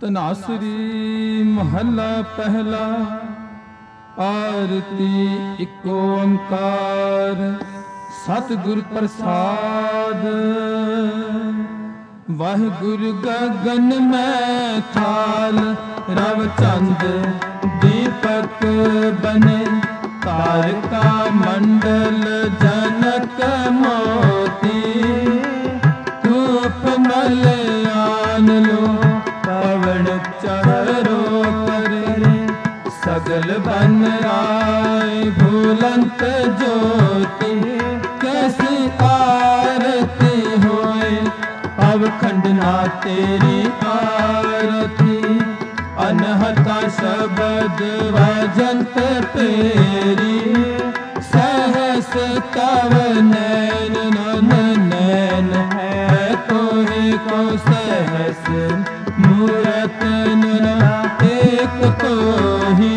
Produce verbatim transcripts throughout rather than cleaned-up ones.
तनासरी महला पहला। आरती एक ओंकार सतगुर प्रसाद। वाहिगुरु गगन में थाल रव चंद दीपक बने। तारका मंडल जनक मोती। धूप मलयान लो पवन चरो करे। सगल बन आए भूलंत ज्योति। कैसी आरती होए अब खंडना तेरी आरती। अनहता शब्द वजंत तेरी। सहस तव नैन नन नैन है कोई को सहस। मूरत नन एक तो ही।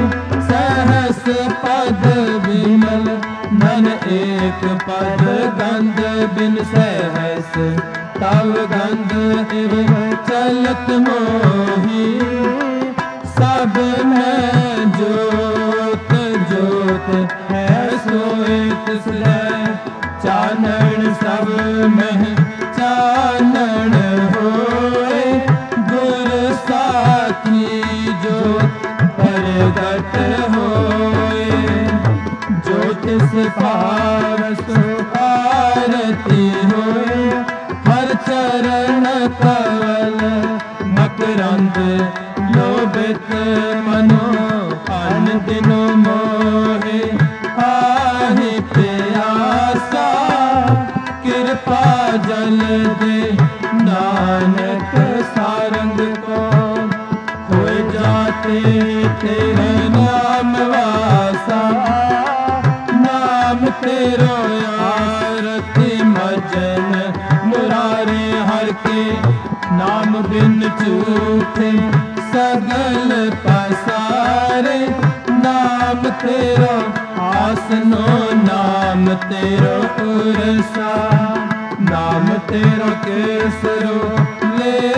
सहस पद विमल नन एक पद। गंध बिन सहस तव गंध इव चलत मोही। सब में जोत जोत है सोए तिसरै। चानन सब में चानन होए। गुर साखी जोत प्रगट होए। ज्योतिष पारस आरती होए। हर चरण कवल मकरंद लोभित मनो। अन दिनो मोहे आहि प्यासा। कृपा जल दे नानक सारंग को। होए जाते तेरे नाम वासा। नाम तेरो आरती मजन मुरारे हर के। नाम बिन झूठे सगल पसारे। नाम तेरो आसनो नाम तेरो उरसा। नाम तेरो केसरो ले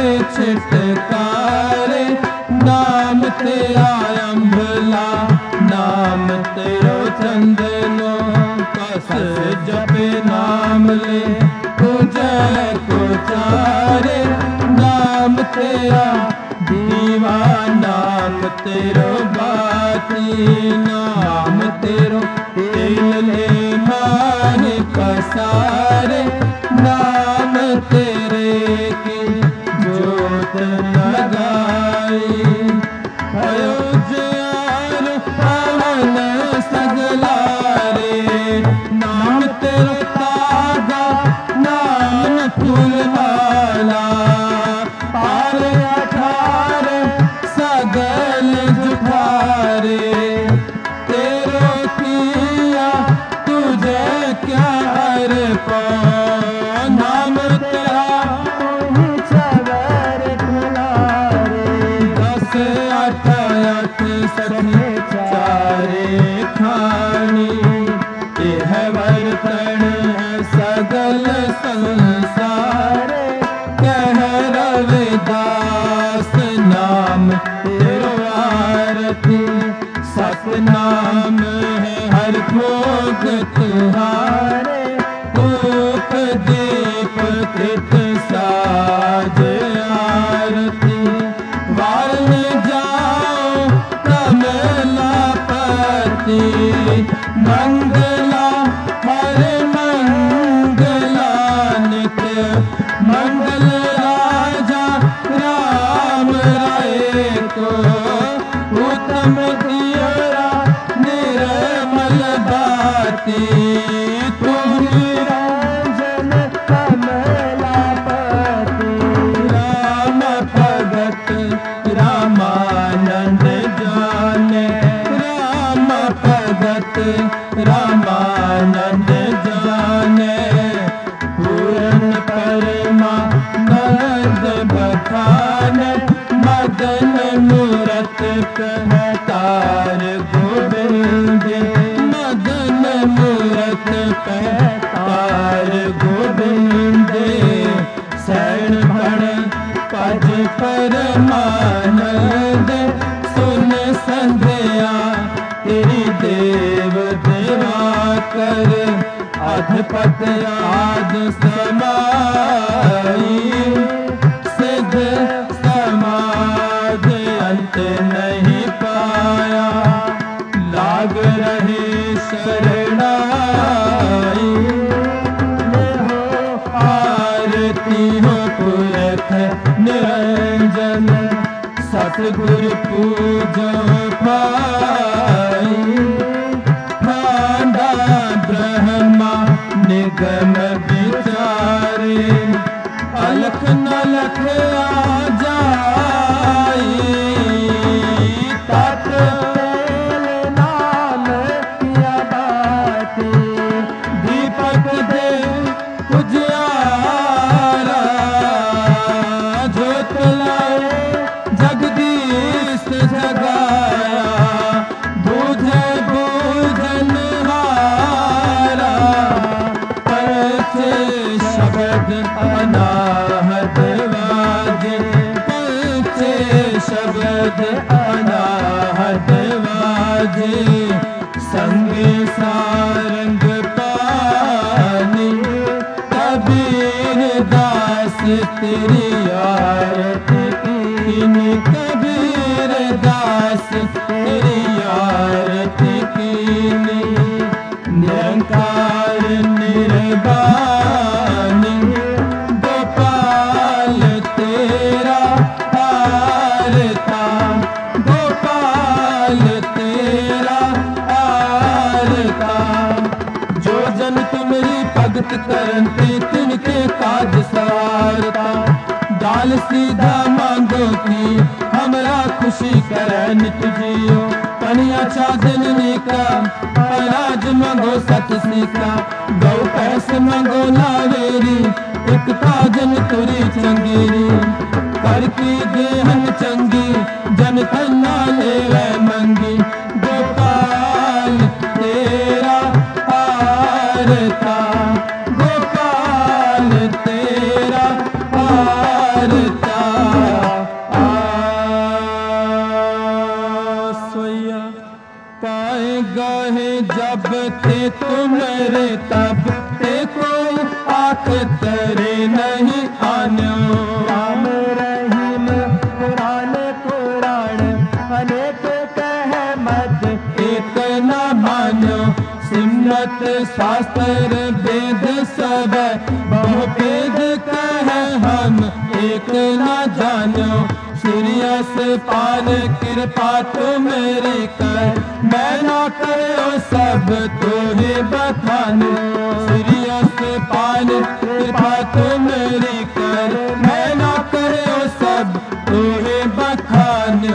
छिटकारे। नाम तेरा अम्बला नाम तेरो चंदनो। कस जपे नाम ले पूजय को चारे। नाम तेरा दीवा नाम तेरो बाती। नाम तेरो तेल ले माहे पसारे। नाम तेरे की जोत लगाई। भयो ज्ञान पवन सगलारे। नाम तेरो तागा नाम फूल माला। पार अठार सगल जुठारे। तेरो किया तुझे क्या अर्पण। नाम तेरा छबर खुलारे। दस अठ अठ सठे चारे खानी। यह बर्तन है सगल संसार। कह रविदास नाम तेरो आरती। सतनाम है हर भोग तुम्हारे। धूप दीप कृत साज आरती। वाल जाओ कमलापति। मंगला हर मंगला नित्य। मंगल राजा राम राय को। उत्तम दियरा निर्मल बाती। तुम निरंजन कमलापति। राम भगत रामानंद जाने। राम भगत रामानंद जाने। पूर्ण परमानंद बखान। मदन मूरत कहतार गोविंद। मदन मूरत कहतार गोविंद। शरण भण पद परमा आनंद सुन संध्या तेरी देव देवा कर अधपत आद समाई सिद्ध समाज अंत नहीं पाया लाग रहे शरणाई हो आरती हो पुरख निरंजन सतगुरु पूजो पाई ब्रह्मा निगम विचारे अलख न लख आ जाई तत तेल नाम किया बाती दीपक दे उजियारा ज्योत लाए जगदीश जगाया बूझे बूझन हारा परचे शब्द अनाहत वाजे परचे शब्द अनाहत वाजे संगे सारंग पानी कबीर दास तेरी आरती कीनी कबीर दास तेरी आरती कीनी निरंकार निर्वाणी गोपाल तेरा आरता गोपाल तेरा आरता जो जन तुमरी भगत करते तिनके काज सवारता दाल सीधा मांगो की हमरा खुशी करे नित जियो पनिया चादन निका अनाज मांगो सत सीका गौ पैस मांगो नावेरी एक ताजन तुरी चंगेरी कर की देहन चंगी जन तन्ना ले मंगी गोपाल तेरा आरता गोपाल तेरा आरता आसोया पाए गए जब ते तुम्हारे तब ते कोई आख तरे नहीं आन्यो राम रहीम कुरान कुरान अनेक कह मत एक न मान्यो सिमरत शास्त्र वेद सब बहु वेद कह हम एक न जान्यो सीरियस पाल कृपा तो मेरी कर मैं ना करो सब तो ही बखानो सीरियस पाल कृपा तो मेरी कर मैं ना करो सब तो ही बखानो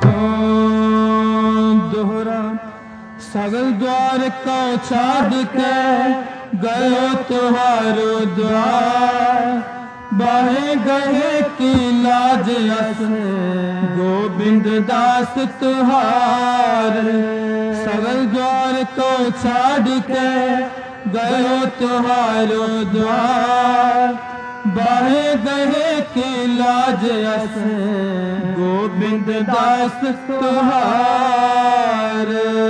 दोहरा सगल द्वार को छाड़ के गयो तुहारो द्वार बाहे गए की लाज अस गोविंद दास तुहार सगल द्वार को छाड़ के गयो तुहारो द्वार बाहे गए की लाज अस गोविंद दास तुहार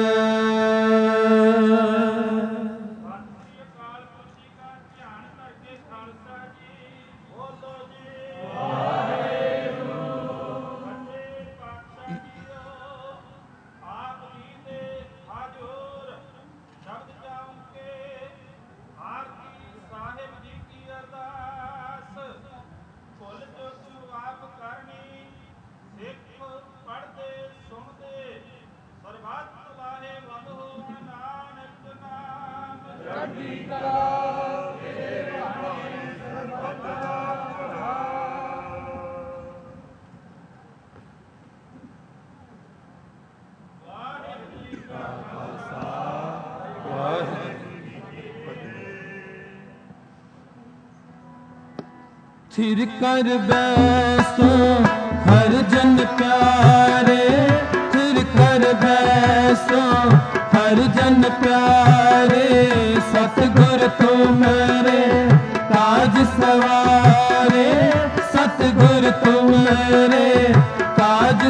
थिर कर बैसो हर जन प्यारे थिर कर बैसो हर जन प्यारे सतगुर तू मेरे ताज सवारे सतगुर तू मेरे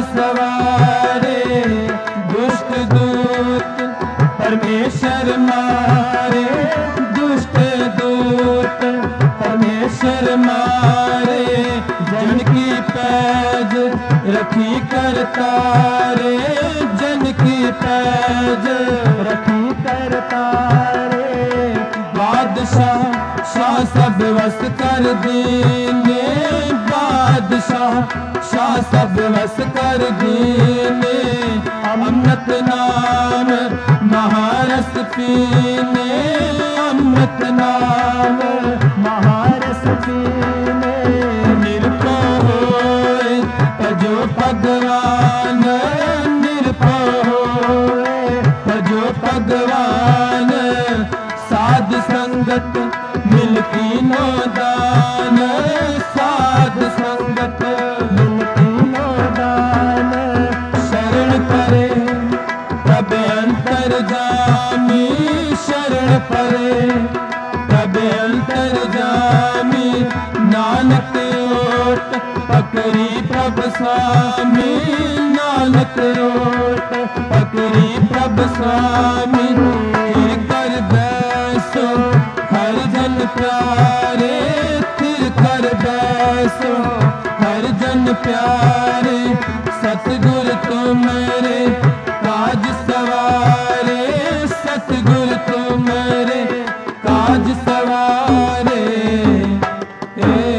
सवारे, दुष्ट दूत परमेश्वर मारे, दुष्ट दूत परमेश्वर मारे, जन की पैज रखी कर तारे, जन की पैज रखी कर तारे। बादशाह शाह सब वस कर दीने, बादशाह शाह सब वस कर दीने, अमृत नाम महारस पीने, अमृत नाम महारस पीने। निरपो होए भजो भगवान, निरपो होए भजो भगवान, साध संगत मिलती नो दान, साध संगत मिलती नो दान। शरण परे तब अंतर जामी, शरण परे तब अंतर जामी, नानक ओट पकड़ी प्रभ स्वामी, नानक ओट पकड़ी प्रभ स्वामी। फिर कर बैसो हर जन प्यारे, फिर कर बैसो हर जन प्यारे, सतगुर तुम्हारे काज सवारे, सतगुर तुम्हारे काज सवारे। ए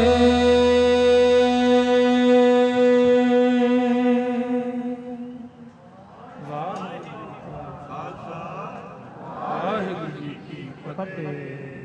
वाहिगुरु जी की फतेह।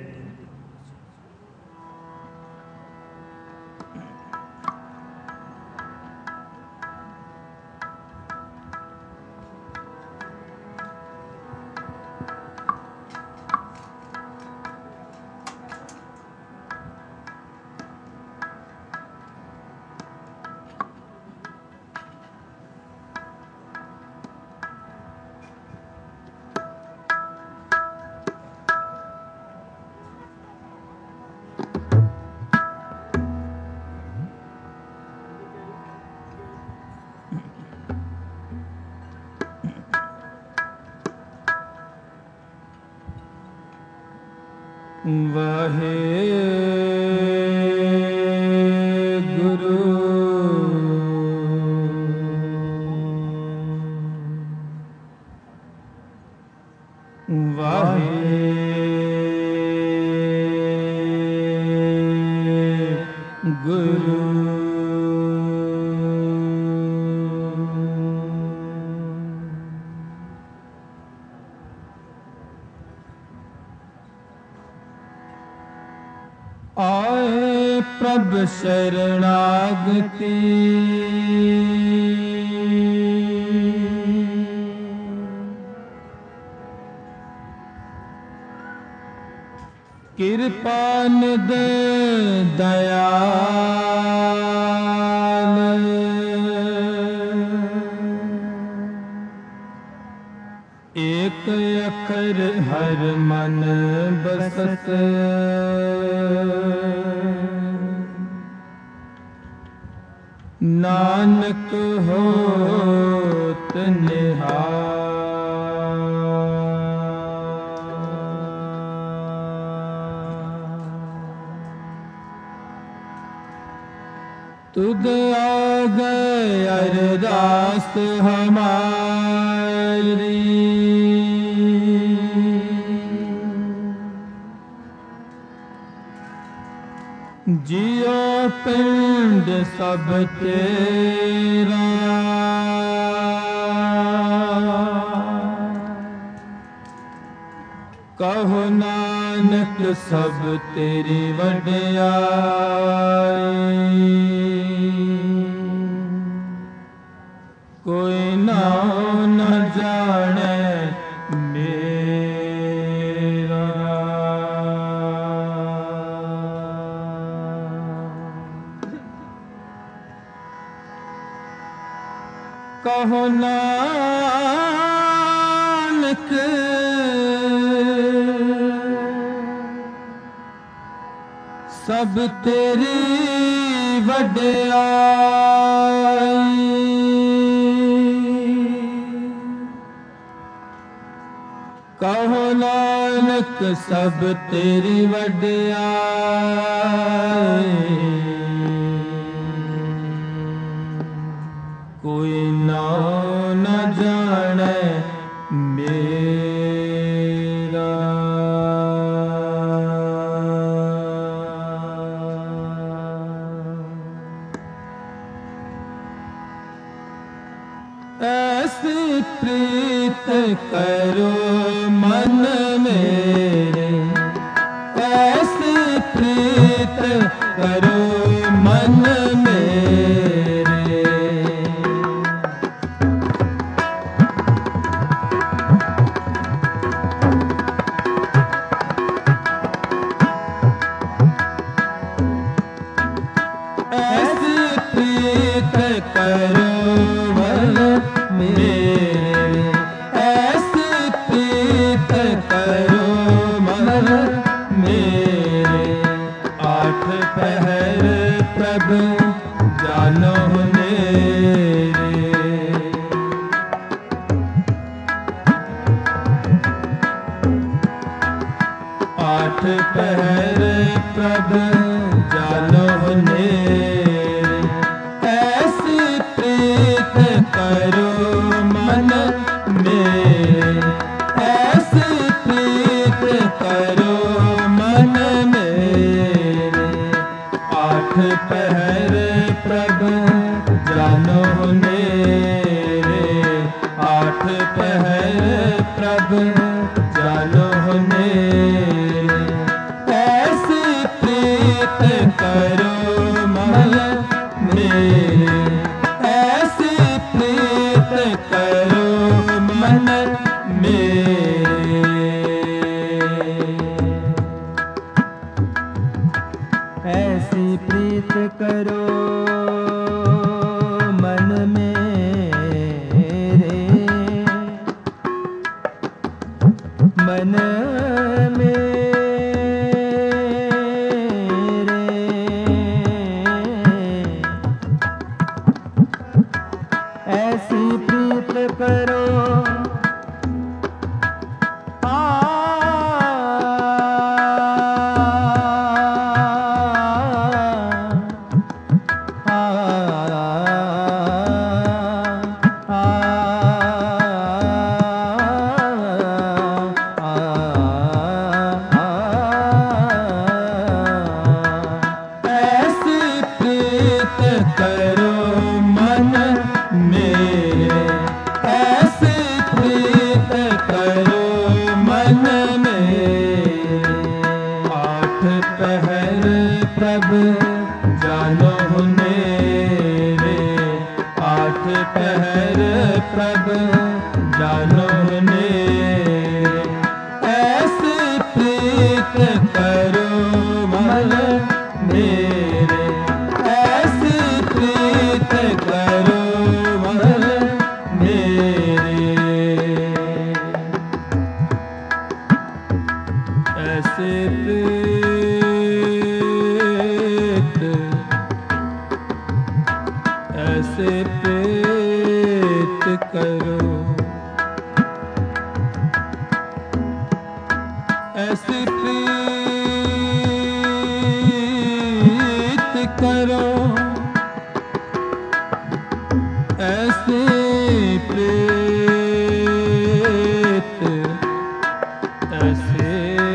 वाहे गुरु वाहे गुरु। आए प्रभ शरणागति, कृपा निध दयाल, एक अखर हर मन बसत, नानक होत निहाल। तुद आ गए अरदास हमारी, जियो पिंड सब तेरा, कहो नानक सब तेरी वड्याई, कोई नाम न जाने मेरा। कहो नानक सब तेरी वड्याई, कहो नानक सब तेरी वड्याई, कोई नाम न जाने मेरा। ऐसी प्रीत करो मन मेरे, ऐसी प्रीत करो मन मेरे, ऐसी प्रीत करो मन मेरे, ऐसी प्रीत करो मन मेरे। आठ पहर प्रभु जानो मेरे, आठ पहर प्रभु जानो मेरे। ऐसी प्रीत करो मन मेरे, ऐसी प्रीत करो मन मेरे। आठ पहर प्रभु जानो मेरे, आठ पहर प्रभु जानो मेरे। ऐसी प्रीत करो मन मेरे, ऐसी प्रीत करो मन मेरे। ऐसी प्रीत करो मन मेरे, मन मेरे। ऐसी प्रीत करो आ, आ, आ, ऐसी प्रीत करो मन मेरे, ऐसी प्रीत करो मन मेरे। आठ पहर प्रभु जानो मेरे, आठ पहर प्रभु जानो मेरे। ऐसी प्रीत करो मन मेरे, ऐसी प्रीत करो मन मेरे। ऐसे प्रीत, ऐसे प्रीत करो, ऐसी प्रीत करो, ऐसी प्रीत, ऐसे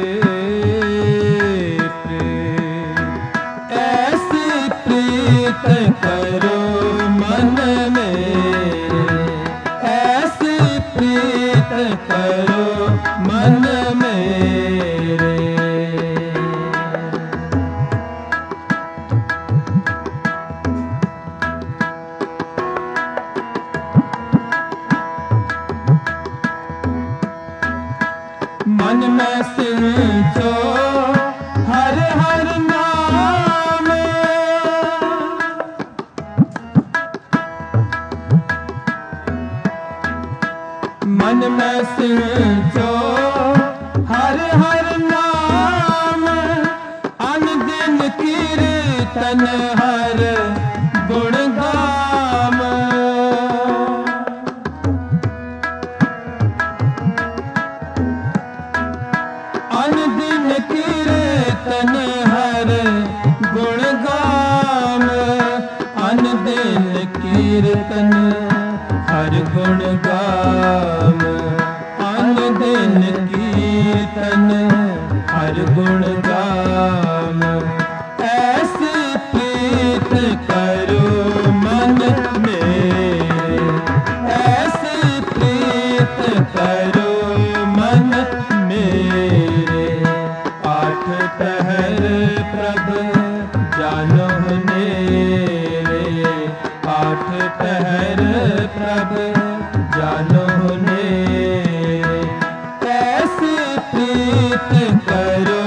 प्रीत, ऐसी प्रीत करो मन मेरे, ऐसी प्रीत करो मन मेरे। मन में सिंचो हर हर नाम, मन में सिंचो हर हर नाम। अनदिन कीर्तन हर गुण गाम, कीर्तन हर गुण गाम, अन दिन कीर्तन हर गुण गाम। ऐसी प्रीत करो मन मेरे, ऐसी प्रीत करो मन मेरे। आठ पहर प्रभ जानो नेरे, आठ पहर प्रभ जानो नेरे। ऐसी प्रीत करो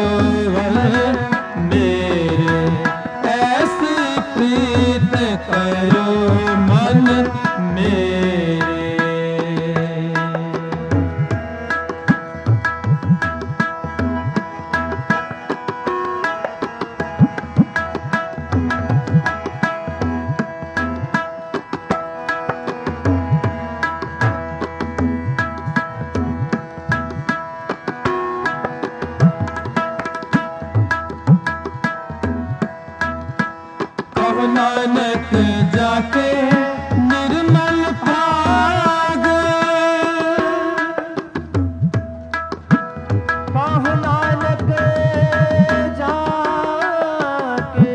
मेरे, ऐसी प्रीत करो मन मेरे। नानक जाके निर्मल भाग, कहो नानक जाके,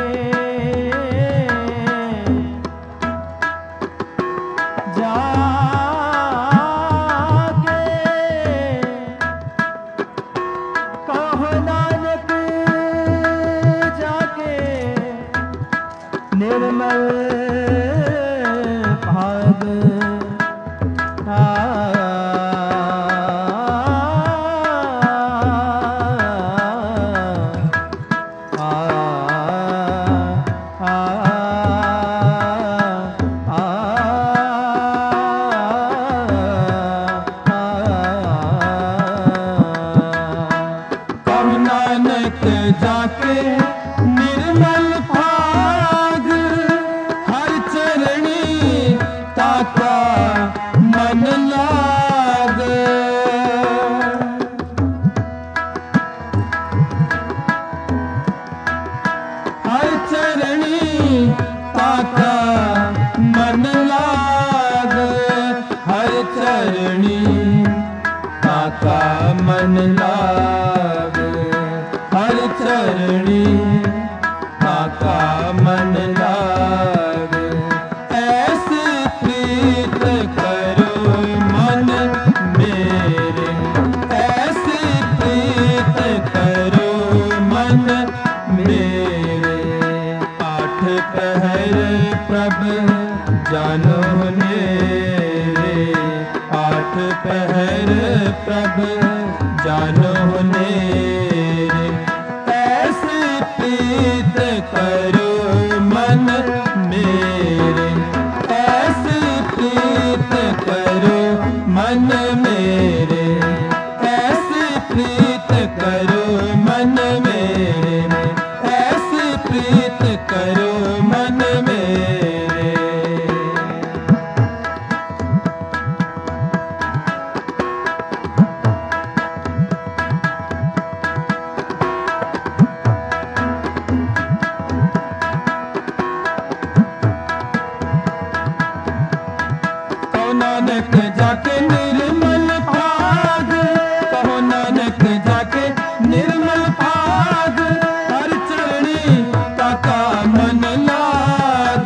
जाके कहो नानक जाके निर्मल भाग। आ, आ, आ, कहो नानक जाके निर्मल भाग, हर चरणी ताका मन लाग। हर चरणी ताका मन लाग, हर चरणी ताका मन लाग, हर चरणी ताका मन लाग। ऐसी प्रीत करो मन मेरे, ऐसी प्रीत करो मन मेरे। आठ पहर प्रभ जानो नेरे, आठ पहर प्रभ जानो नेरे। ऐसी प्रीत करो मन मेरे, ऐसी प्रीत करो मन मेरे, ऐसी प्रीत करो मन मेरे, ऐसी प्रीत करो मन मेरे। नानक जाके निर्मल भाग, कहो नानक जाके निर्मल भाग, हर चरणी ताका मन लाग।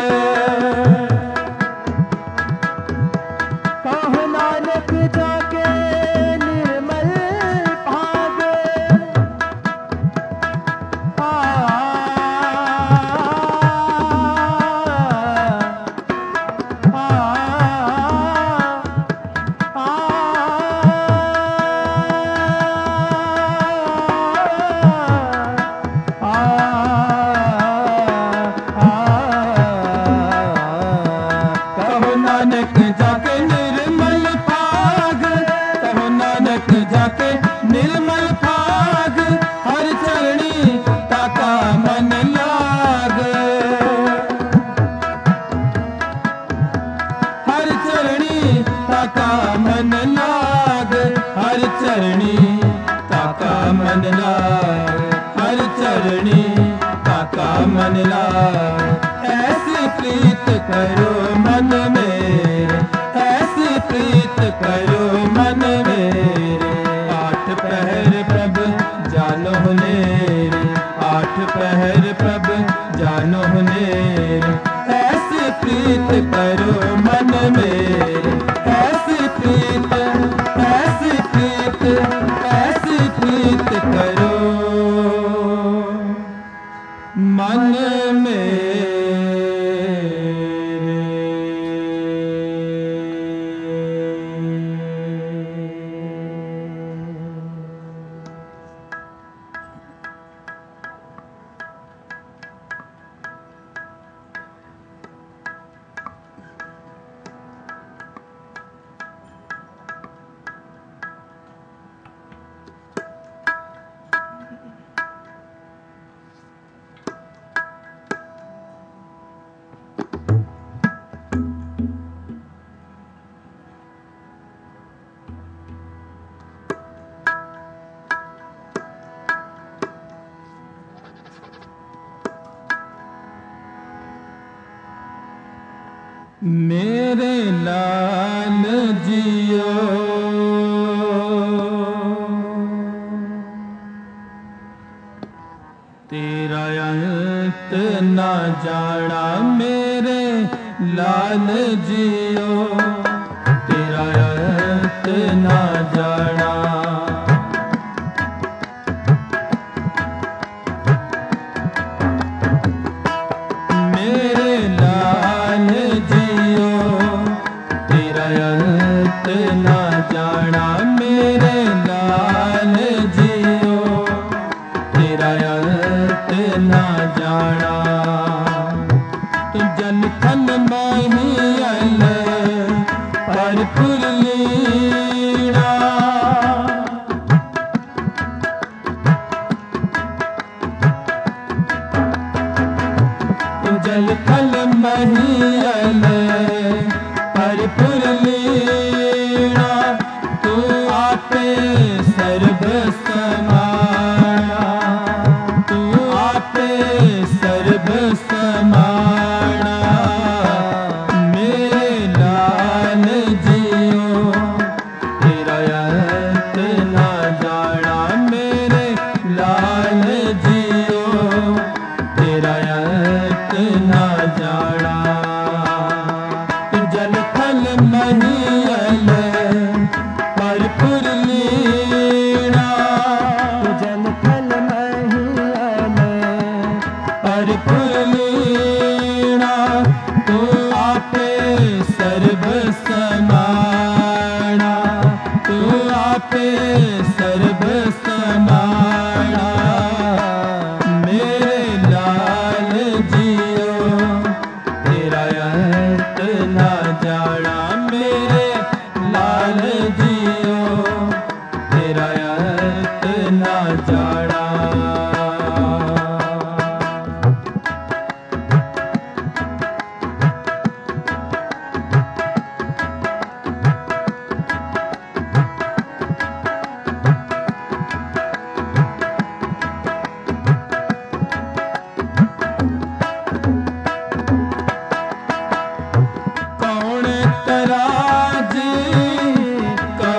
कहो नानक जाके निर्मल भाग, आ, आ, नानक जाके निर्मल भाग, कहो नानक जाके निर्मल भाग, हर चरणी ताका मन लाग। हर चरणी ताका मन लाग, हर चरणी ताका मन लाग, हर चरणी ताका मन लाग। ऐसी प्रीत करो मन मेरे, ऐसी प्रीत करो मन मेरे। आठ पहर प्रभ जानो नेरे, आठ पहर प्रभ जानो नेरे, ऐसी प्रीत करो मन मेरे, ऐसी प्रीत, ऐसी प्रीत, ऐसी प्रीत करो मन मेरे। मेरे लाल जियो तेरा अंत ना जाना, मेरे लाल जियो तेरा अंत ना जाना। मेरे लाल जियो तेरा अंत ना जाना, मेरे लाल जियो तेरा अंत ना जाना। तू जल थल महियल पर फुल्लीना, तू जल थल महियल पर फुल्लीना, तू आपे सर्व समाना, तू आपे सर्व समाना। मेरे लाल जियो तेरा अंत ना जाना, मेरे लाल जियो तेरा अंत ना जाना। जल थल महियल पर फुल्लीना, जल थल महियल पर फुल्लीना, तू आपे सर्व समाना, तू आपे सर्व समाना। मेरे लाल जियो तेरा अंत ना जाना, मेरे लाल जियो तेरा अंत ना जाना। कौन तराजी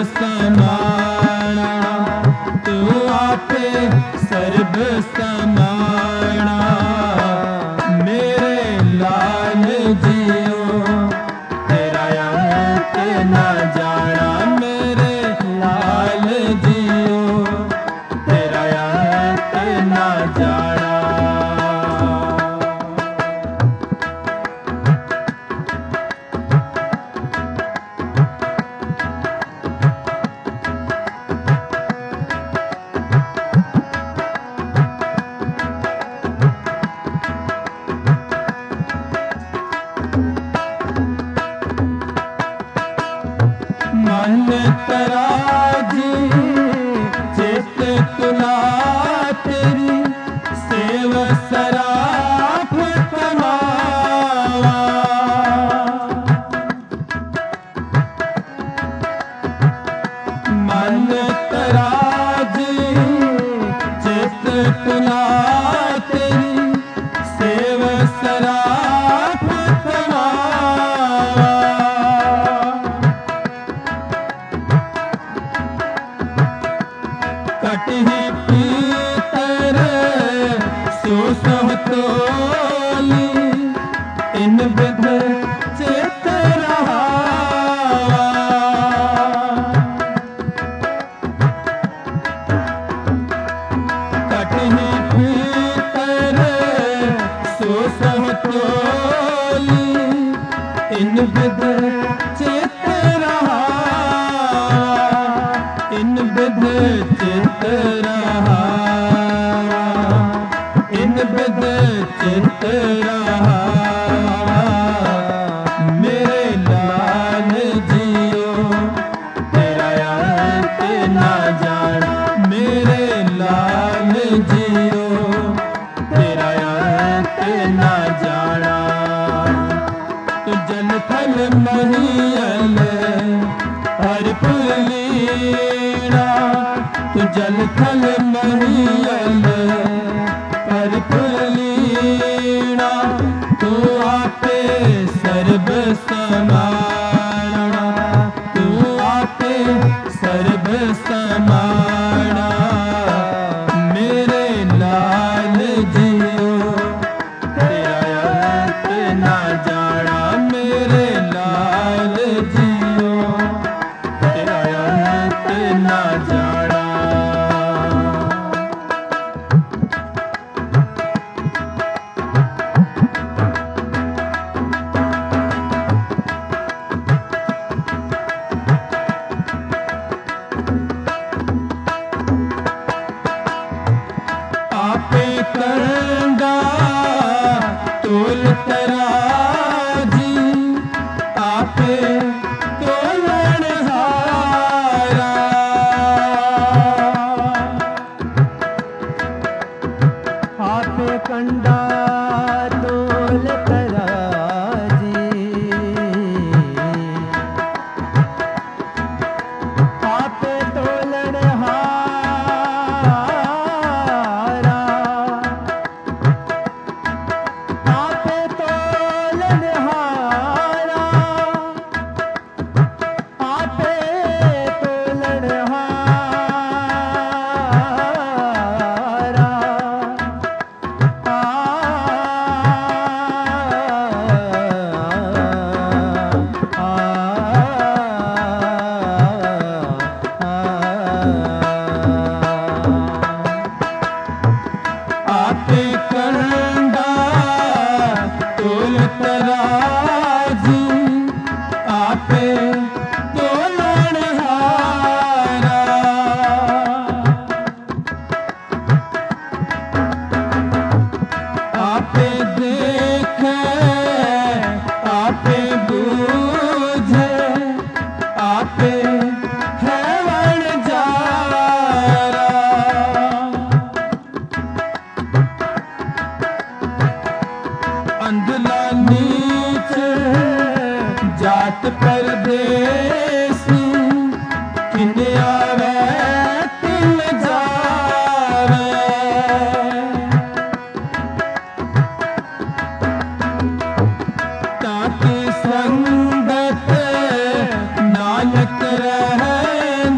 समाना, तू आपे सर्ब समाना। मेरे लाल जियो तेरा अंत ना जाना, मेरे लाल जियो तेरा अंत ना जाना। मन तराजी चित तुला तेरी, सेव सराफ कमावा। मन तराजी चित तुला तेरी, सेव सराफ कमावा। कटहि पीतर सो समतोली, इन विध चित रहावा। कटहि पीतर सो समतोली, इन विध चित रहावा। इन विध चित रहावा, इन विध चित रहावा। मेरे लाल जियो तेरा अंत ना जाना, मेरे लाल जियो तेरा अंत ना जाना। तू जल थल महीयल हर पुलीना, तू जल थल महीयल हर पुलीना। तू आपे सर्ब समाना, तू आपे सर्ब समाना। मेरे लाल जियो तेरा अंत ना जाना, मेरे लाल जियो तेरा अंत ना जाना। आपे कंडा तोल तराजी, आपे तोलन हारा। आपे कंडा तोल तराजी, आपे तोलन हारा। आपे तोलन हारा, आपे तोलन हारा। आपे कंडा तोल तराजी, आपे तोलन हारा। आपे देखे आपे बूझे, आपे है वणजारा। अंधला नीच जात परदेसी, किन आवे तिन जावे। ताकि संगत नानक रहे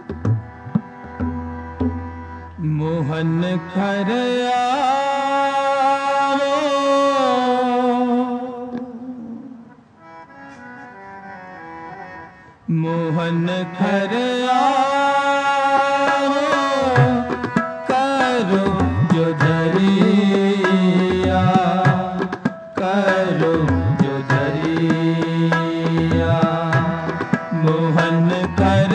मोहन घर आवो, मोहन घर आवो, करो जो दरिया, करो जो दरिया। मोहन घर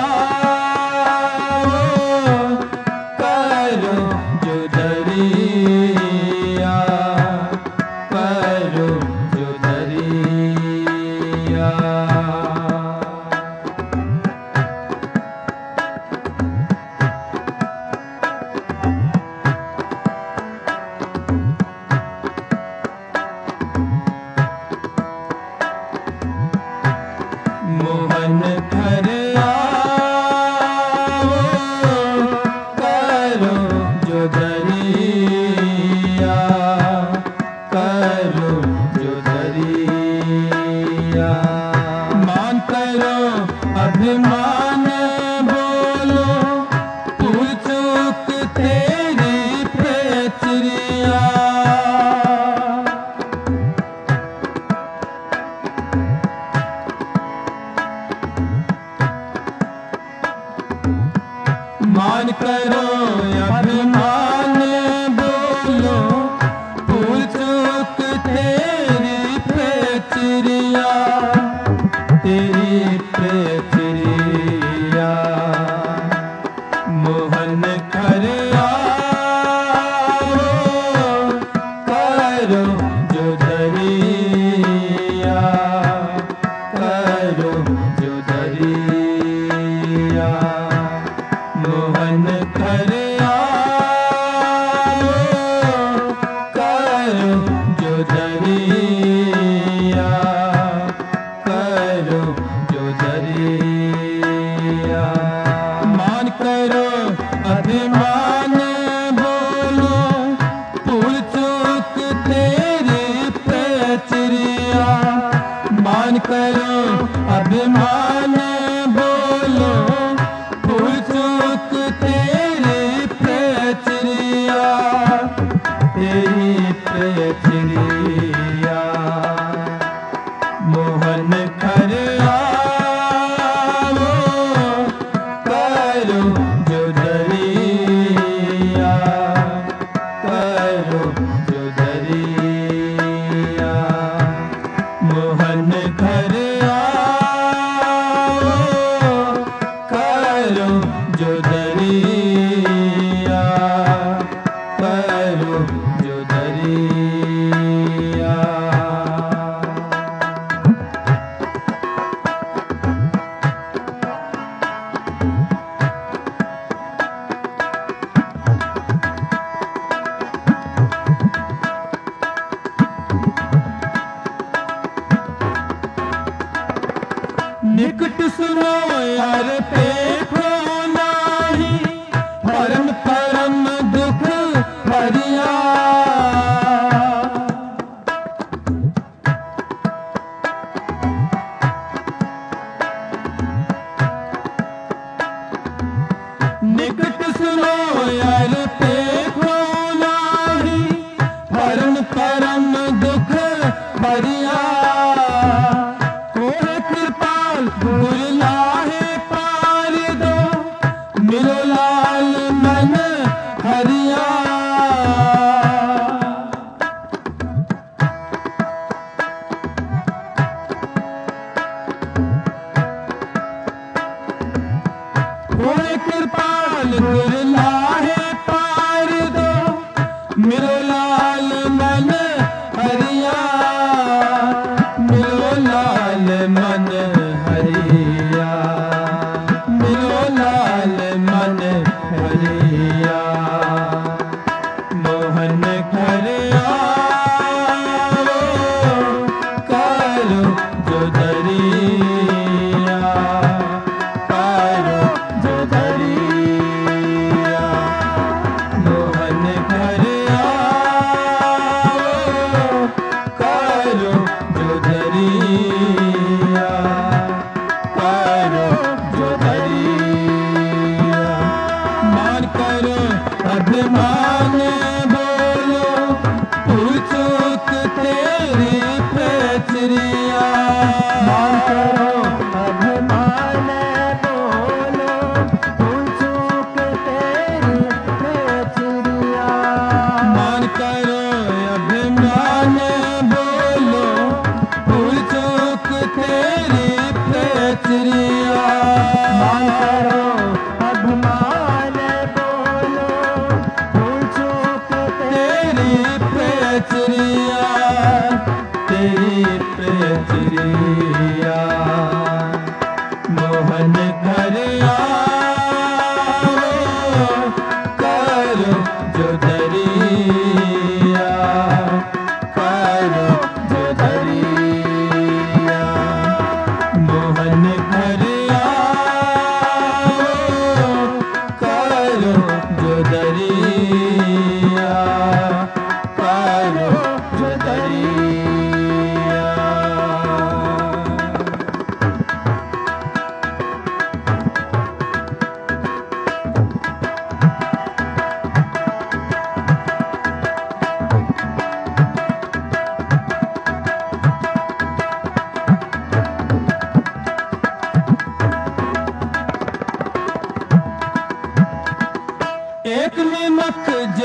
मोहन घर आवो, करो जो दरिया, करो जो दरिया। मान करो अभिमान बोलो, भूल चूक तेरी प्रचरिया। मान करो अभिमान बोलो, भूल चूक तेरी प्रचरिया, तेरी प्रचरिया। मोहन घर आवो, करो जो दरिया, करो जो दरिया। मोहन घर आवो, करो जो दरिया, करो जो दरिया। मान करो अभिमान बोलो, भूल चूक तेरी प्रचरिया। मान करो अभिमान बोलो, भूल चूक तेरी प्रचरिया, तेरी प्रचरिया। मोहन घर आवो, करो जो दरिया, करो जो दरिया। मोहन घर आवो, करो जो दरिया, करो जो दरिया। निकट सुनो यार देखो नाही, परम परम दुख भरिया। निकट सुनो यार देखो नाही, परम परम दुख भरिया। गुर लाहे पार दो, मिलो लाल मन हरिया। होए कृपाल गुर लाहे पार दो, मिलो लाल मन हरिया, मिलो लाल मन हरिया, मिलो लाल मन हरिया। मोहन घर आवो, करो जो दरिया, करो जो दरिया। मोहन घर आवो, करो जो दरिया, करो जो दरिया।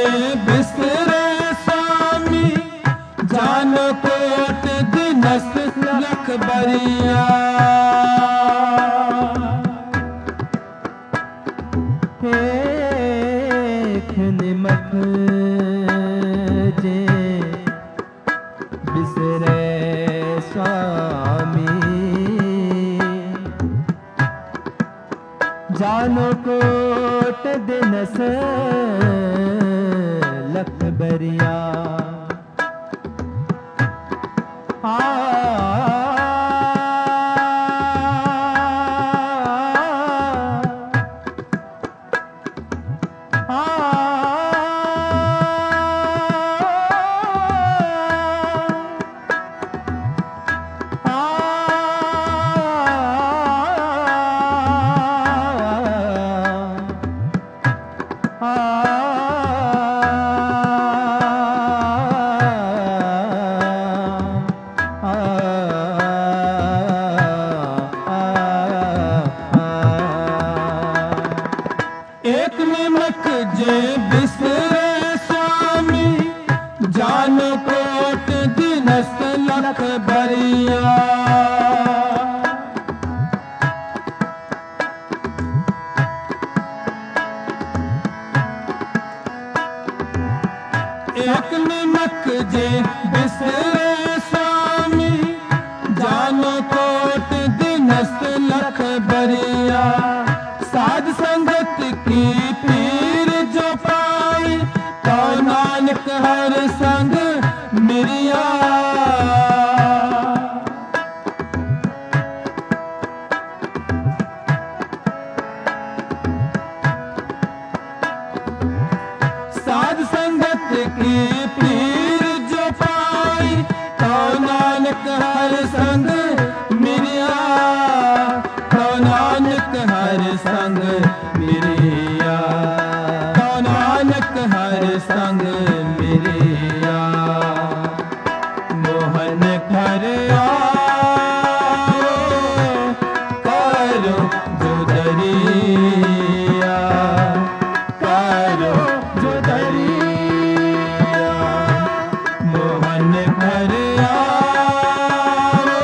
जे बिसरे स्वामी जानो कोट दिनस लख बरिया एक निमख जे बिसरे स्वामी जानो कोट दिनस लख बरिया आ एक निमक जे बिसरे स्वामी जानो कोट दिनस लख बरिया एक निमक जे बिसरे स्वामी जानो कोट दिनस लख बरिया साध संगत की पीर जो पाई तो नानक हर संग मिरिया साध संगत की पीर जो पाई तो नानक हर संग मिरिया तो नानक हर संग मिरिया तो नानक हर संग मिरिया मोहन कर आओ करो जो दरिया करो जो दरिया मोहन कर आओ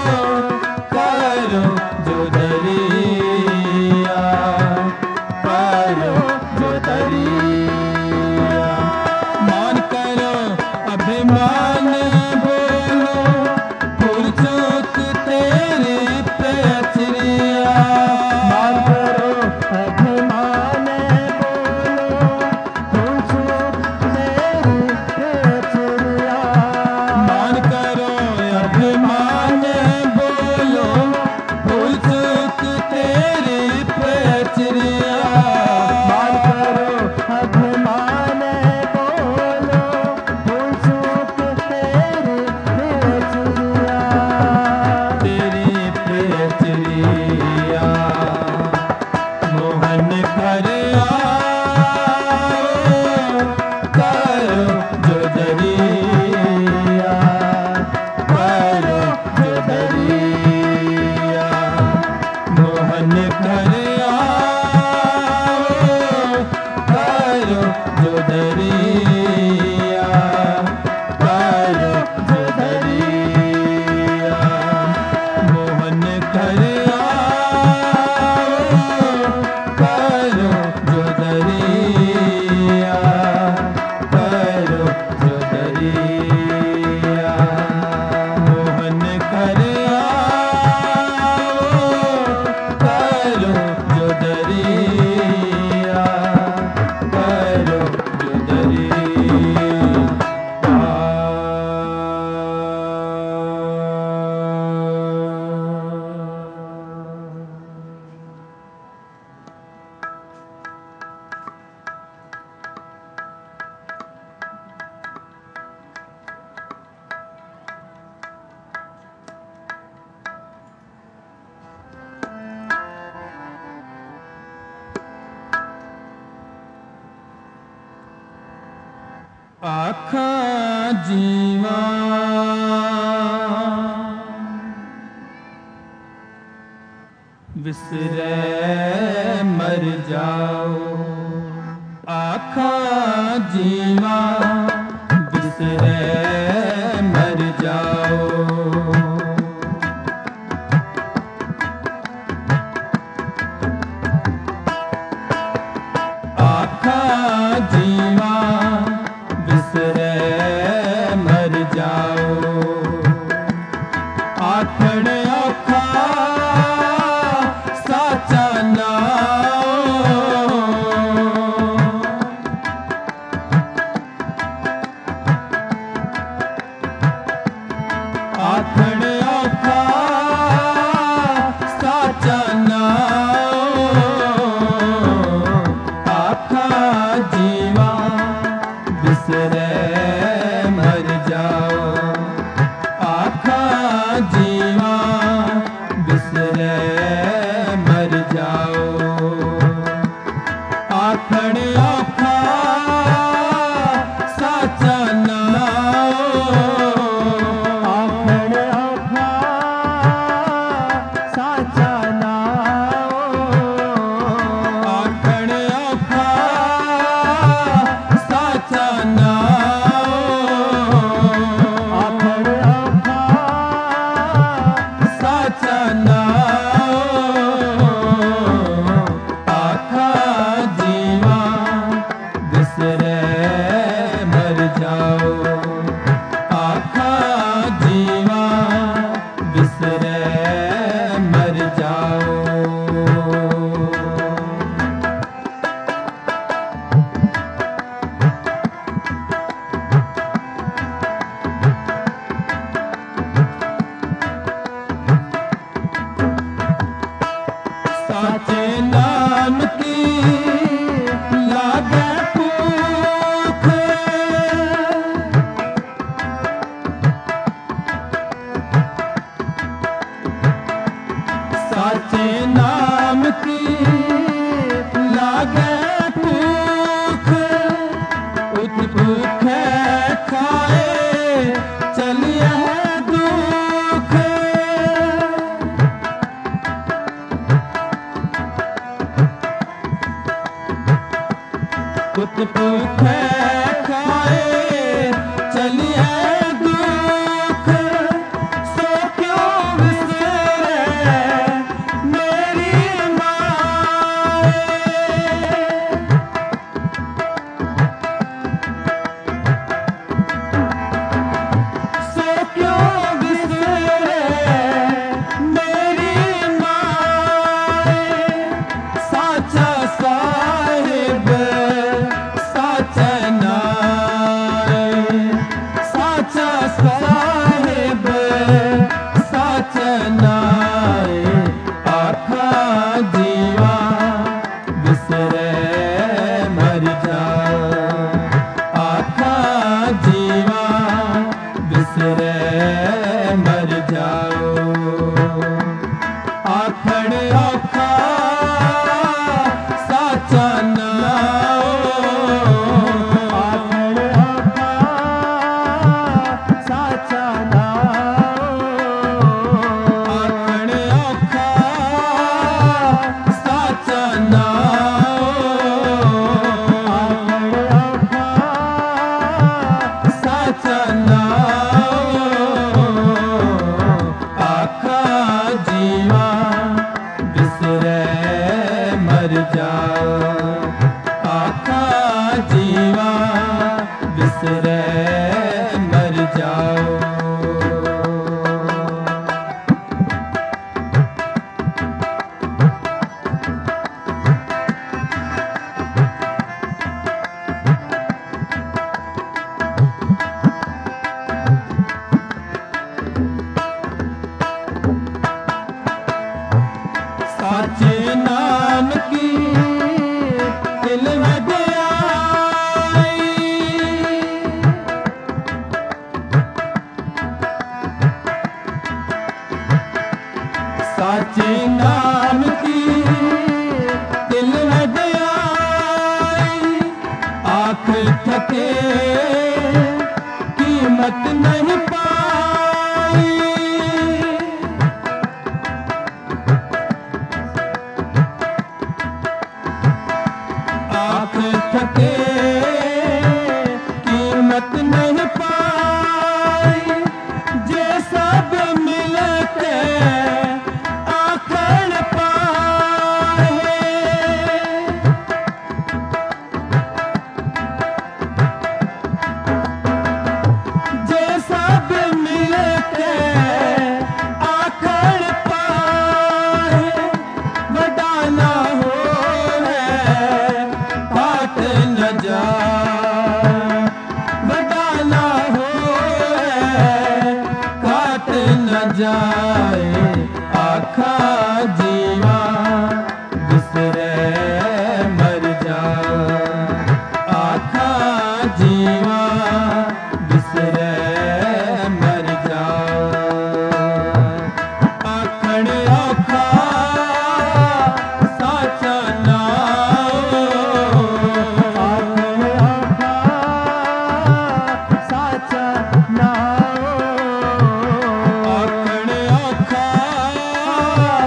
करो जो दरिया करो जो दरिया मान करो अभिमान बोलो भूल चूक तेरी पैचरिया मान करो अभिमान बोलो भूल चूक तेरी पैचरिया मान करो अभिमान बोलो भूल चूक तेरी पैचरिया मान करो अभिमान बोलो भूल चूक तेरी पैचरिया तेरी पैचरिया मोहन कर आओ करो जो दरिया करो जो दरिया मोहन कर आओ करो जो दरिया करो जो दरिया मोहन कर आओ करो जो दरिया करो जो दरिया मोहन कर आओ करो जो दरिया करो जो आखा जीवा विसरे मर जाओ आखा जीवा बिसरे मर जाओ। आखा जीवा बिसरे मर जाओ। आखड़ औखा साचा नाओ। आखड़ औखा साचा नाओ। आखा जीवा बिसरे मर जाओ। आखा जीवा बिसरे मर जाओ। आखड़ औखा साचा नाओ। आखड़ औखा साचा नाओ। आखड़ औखा साचा नाओ। आखड़ औखा साचा नाओ। आखा जीवा बिसरे मर जाओ। आखा जीवा बिसरे मर जाओ। साचे नाम की लागे भूख। साचे नाम की लागे भूख। उत भूखे खाए चलिए दुख। उत भूखे खाए चलिए दुख। सो क्यों बिसरे मेरी माए। सो क्यों बिसरे मेरी माए। साचा साहिब साचा नाए। साचा साहिब साचा नाए। आखा जीवा बिसरे मर जाओ। आखा जीवा बिसरे मर जाओ। आखड़ औखा साचा नाओ। आखड़ औखा साचा नाओ। आखड़ औखा साचा नाओ। आखड़ औखा साचा नाओ। आखा जीवा बिसरे मर जाओ। आखा जीवा बिसरे मर जाओ। साचे नाम की दिल वड्याई। साचे नाम की दिल वड्याई। आँख थके कीमत नहीं पाई। आँख थके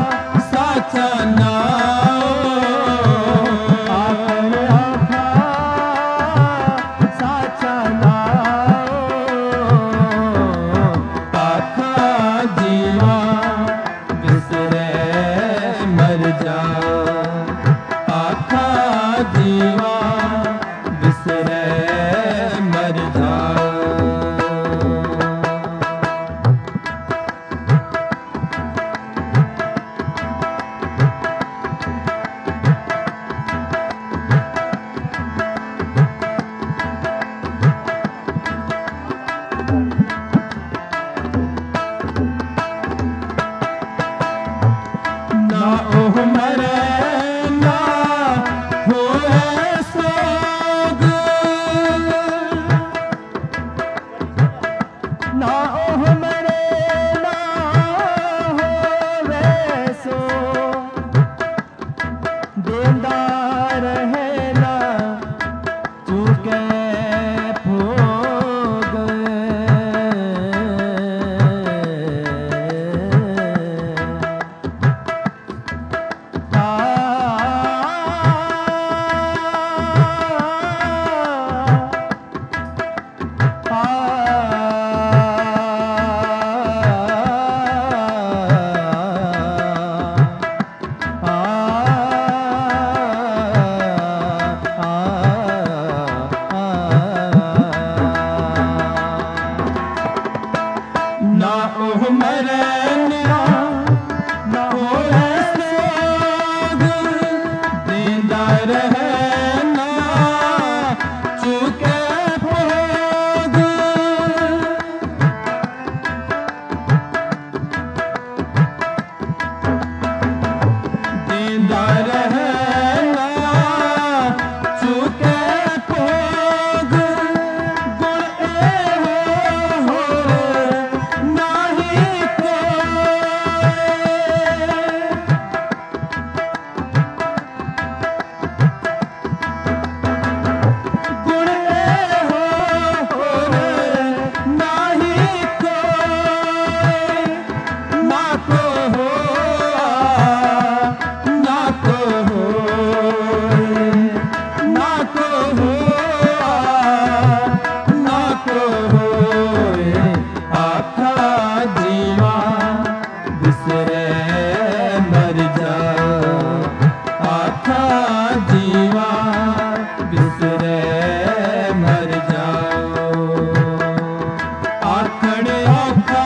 साचा नाम आखड़ आखा साचा नाम आखा जीवा बिसरे मर जाओ आखा जीवा बिसरे मर जाओ ना ओह मरे ना होए सोग ना ओह मरे ना होवे सो देंदा रहे ना चूके भोग आ ना ओह मरे ना ना होए सोग देंदा रहे ना चूके भोग देंदा रहे ना चूके भोग गुण ए हो नाही गुण ए हो नाही ना को हो ना को हो ना को हो ना को हो आखा जीवा बिसरे मर जाओ आखा जीवा बिसरे मर जाओ आखड़ आखा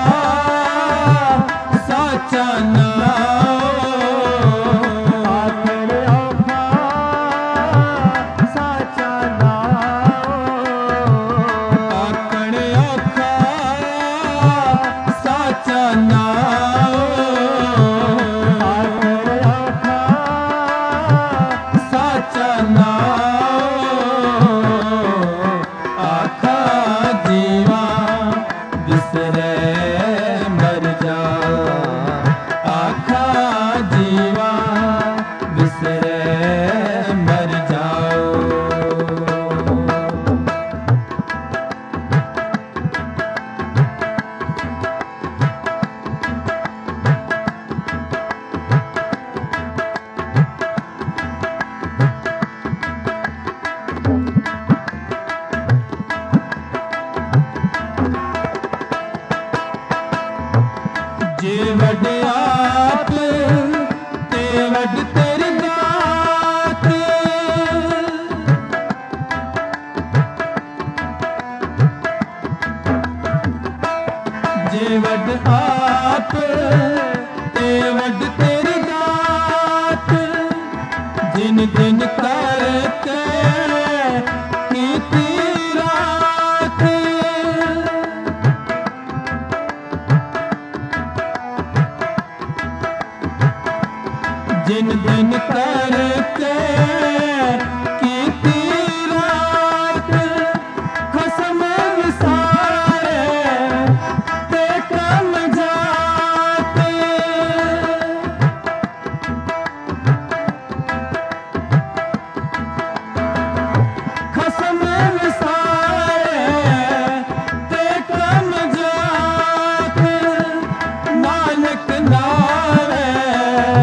साचा नाम आखड़ आखा साचा नाम आखड़ आखा साचा नाम आखड़ आखा साचा नाम आखा जीवा बिसरे मर जाओ आखा जीवा बिसरे मर जाओ जे वड आप ते वड तेरी दात जे वड आप ते वड तेरी दात जिन दिन करके कीती रात जिन दिन करके कीती रात खसम विसारे ते कम जाते खसम विसारे ते कम जाते नानक नावे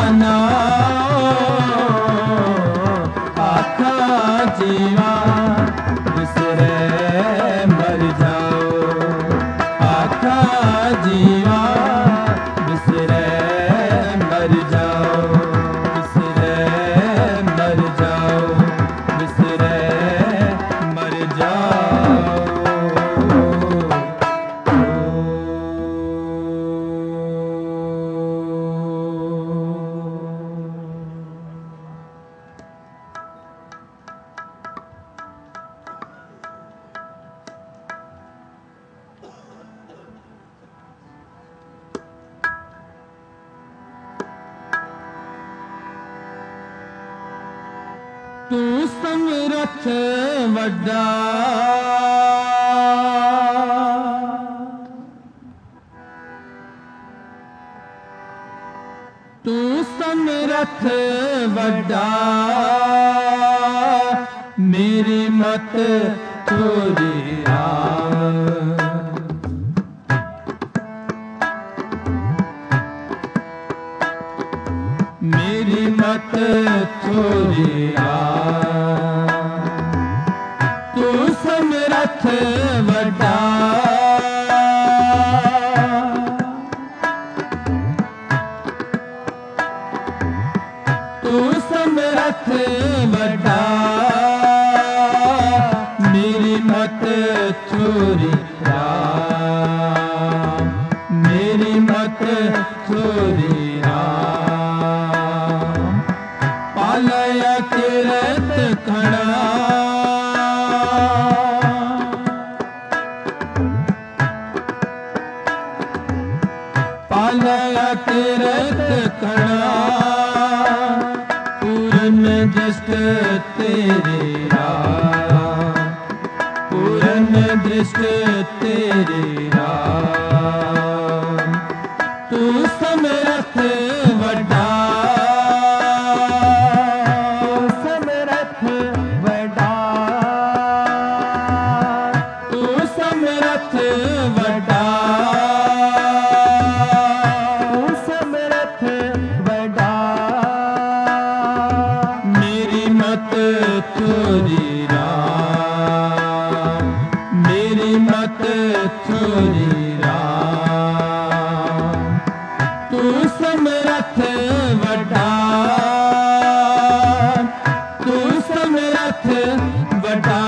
जाना आखा जीवा बिसरे मर जाओ आखा जीवा बिसरे मर जाओ बिसरे मर जाओ बिसरे मर जाओ। तू समरथ वड्डा तू समरथ वड्डा मेरी मत चोरी राम मेरी मत चोरी तू समरथ वड्डा तू समरथ वड्डा मेरी मत चोरी मेरी मत चोरी पालया किरत खड़ा पालया किरत खड़ा पूरन दृष्ट तेरे राम पूरन दृष्ट तेरे राम तू समरथ वड्डा चोरी राम मेरी मत चोरी राम तू समरथ वड्डा तू समरथ वड्डा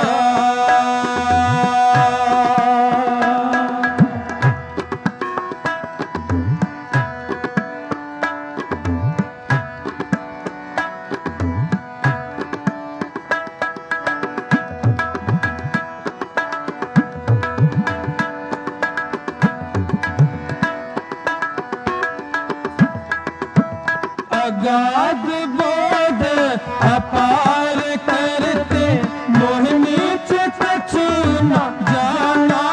अगाध बोध अपार करते मोह नीच कछु न जाना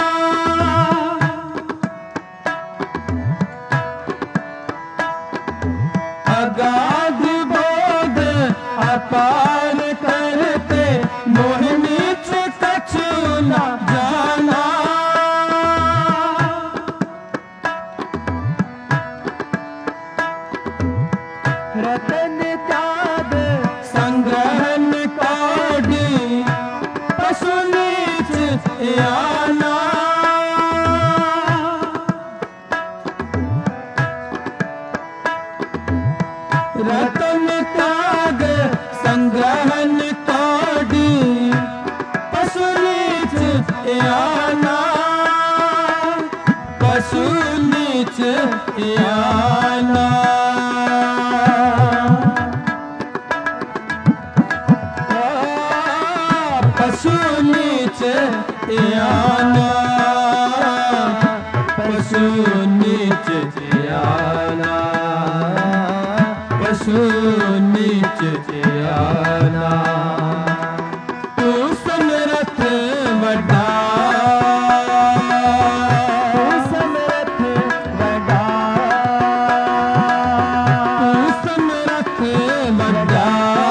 अगाध बोध अपार करते मोह नीच कछु न जाना रतन त्याग संग्रहण काढ़ी पशु नीच आना रतन त्याग संग्रहण काढ़ी पशु नीच आना पशु नीच आना पशु नीच आना पशु नीच आना पशु नीच आना तू समरथ वड्डा तू समरथ वड्डा तू समरथ वड्डा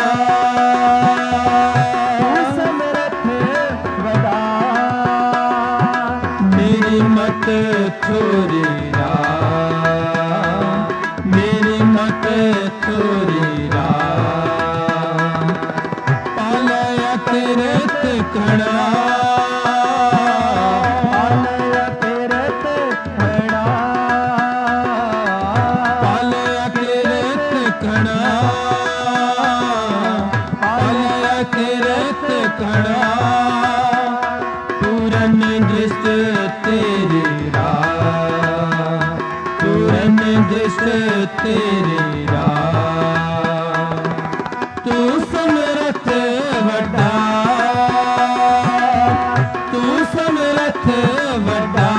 मेरी मत चोरी राम मेरी मत थोरी राम पालया तीरथ कणा पालया तीरथ कणा पालया तीरथ कणा पालया तीरथ कणा पूरन दृष्ट तेरी राह पूरन दृष्ट तेरी राह तू समरथ वड्डा तू समरथ वड्डा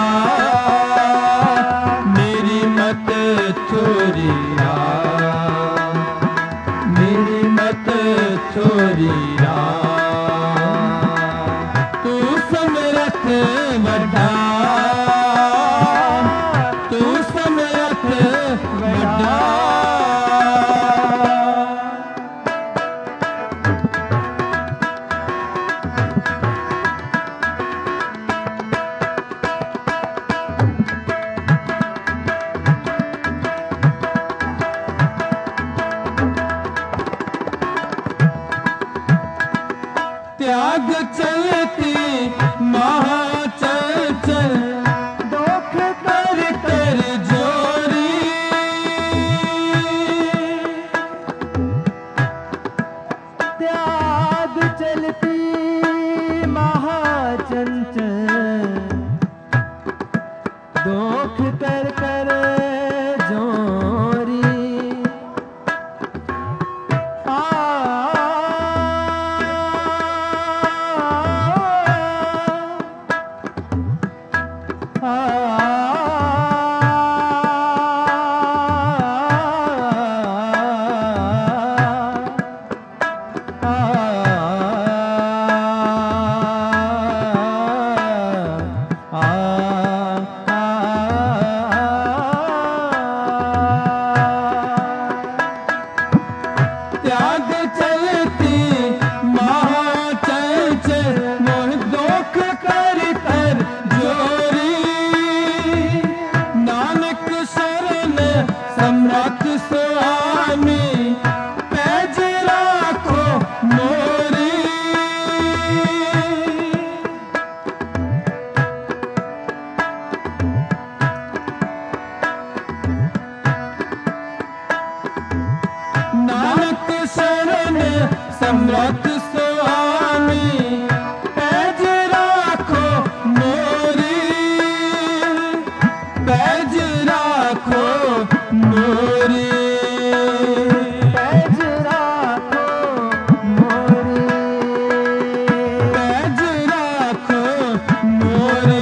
मेरी मत थोरी राह मेरी मत थोरी राह तू समरथ वड्डा तू समरथ वड्डा त्याग चलती महाचल चल दुख कर कर जोरी त्याग चलती महाचंचल दुख कर कर जोरी आ त्याग चलती महाचल चल मोह दुख कर कर जोरी नानक शरण सम्राट स्वामी पैज राखो मोरी नानक शरण सम्राट स्वामी पैज राखो मोरी पैज राखो मोरी पैज राखो मोरी पैज राखो मोरी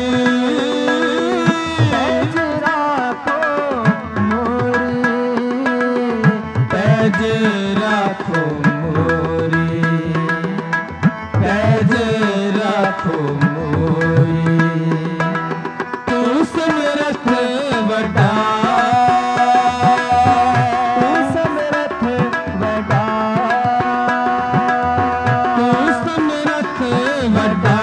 पैज राखो मोरी पैज राखो मोरी पैज राखो मोरी तू समरथ वड्डा तू समरथ वड्डा तू समरथ वड्डा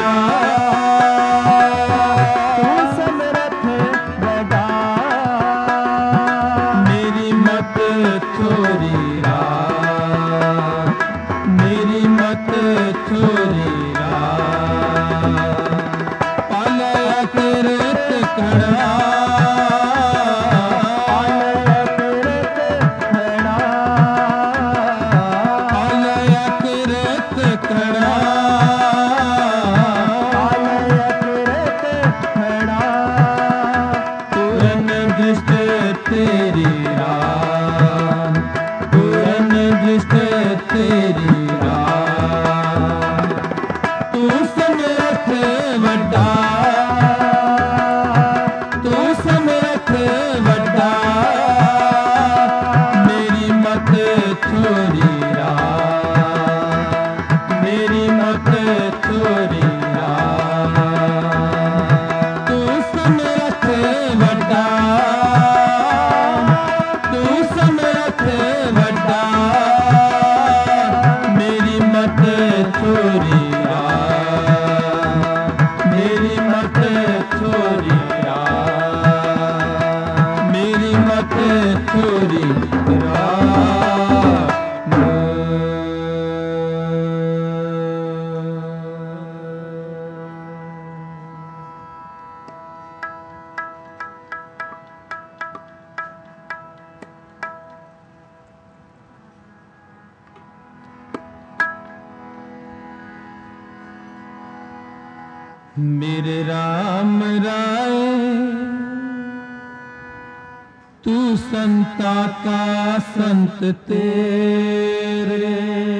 तू समरथ वड्डा मेरी मत थोरी राह मेरे राम राय तू संता का संत तेरे,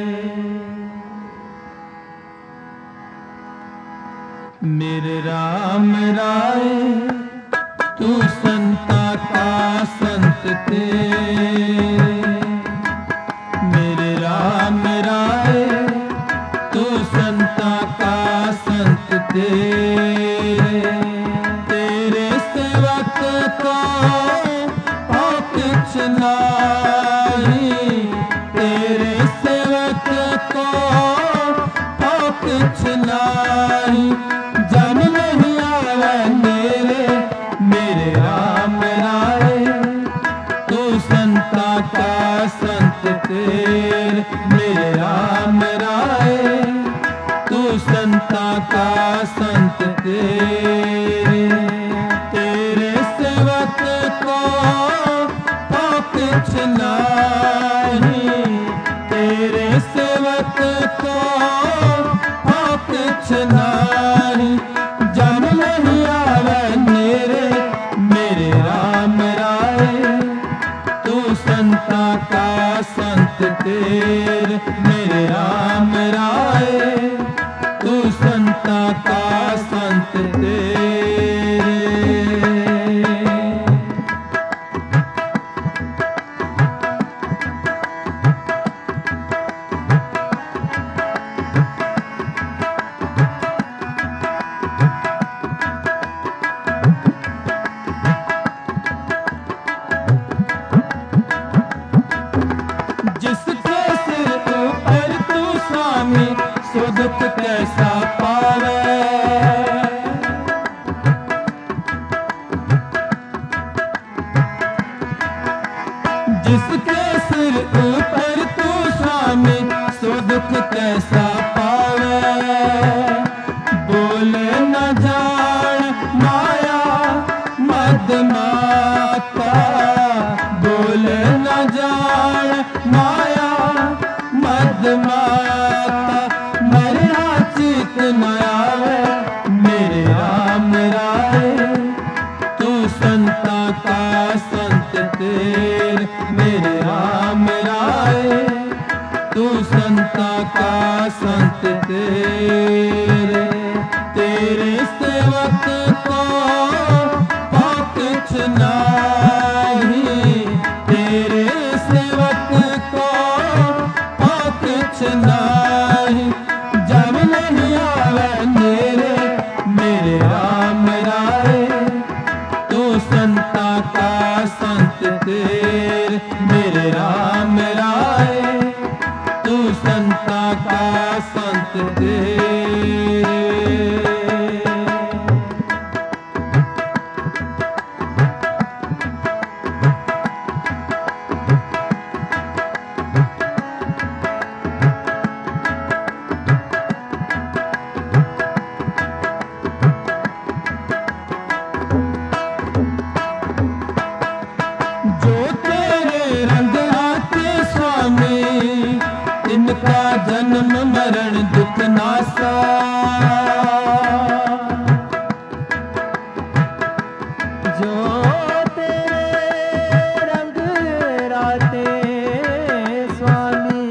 मेरे राम राय तू संता का संत तेरे, मेरे राम राय तू संता का संत तेरे, तेरे सेवक को और कुछ नहीं, तेरे सेवक को और कुछ नहीं, जन नहीं आवे मेरे, मेरे राम राय तू संता का संत तेरे, मेरे राम राय तू संता का संत तेरे, तेरे सेवक को और कुछ नहीं, तेरे सेवक को और कुछ नहीं, जन नहीं आवे मेरे, मेरे राम राय तू संता का संत तेरे, मेरे राम राय तू संता का संत तेरे। जिसके सिर ऊपर तू स्वामी सो दुख कैसा पावे, जिसके सिर ऊपर तू स्वामी सो दुख कैसा पावे, बोले न जान माया मद माता, बोले न जान माया मद माता, मरना चित न आवे मेरे राम राय तू संता का संत तेरे, मेरे राम राय तू संता का संत तेरे, तेरे सेवक को और कुछ नहीं, तेरे सेवक को और कुछ नहीं, जब नहीं आवे मेरे, मेरे राम राय तू संता का संत तेरे, मेरे राम राय तू संता का संत तेरे। जो तेरे रंग आते स्वामी इनका जन्म मरण दुख नासा, जो तेरे रंग राते स्वामी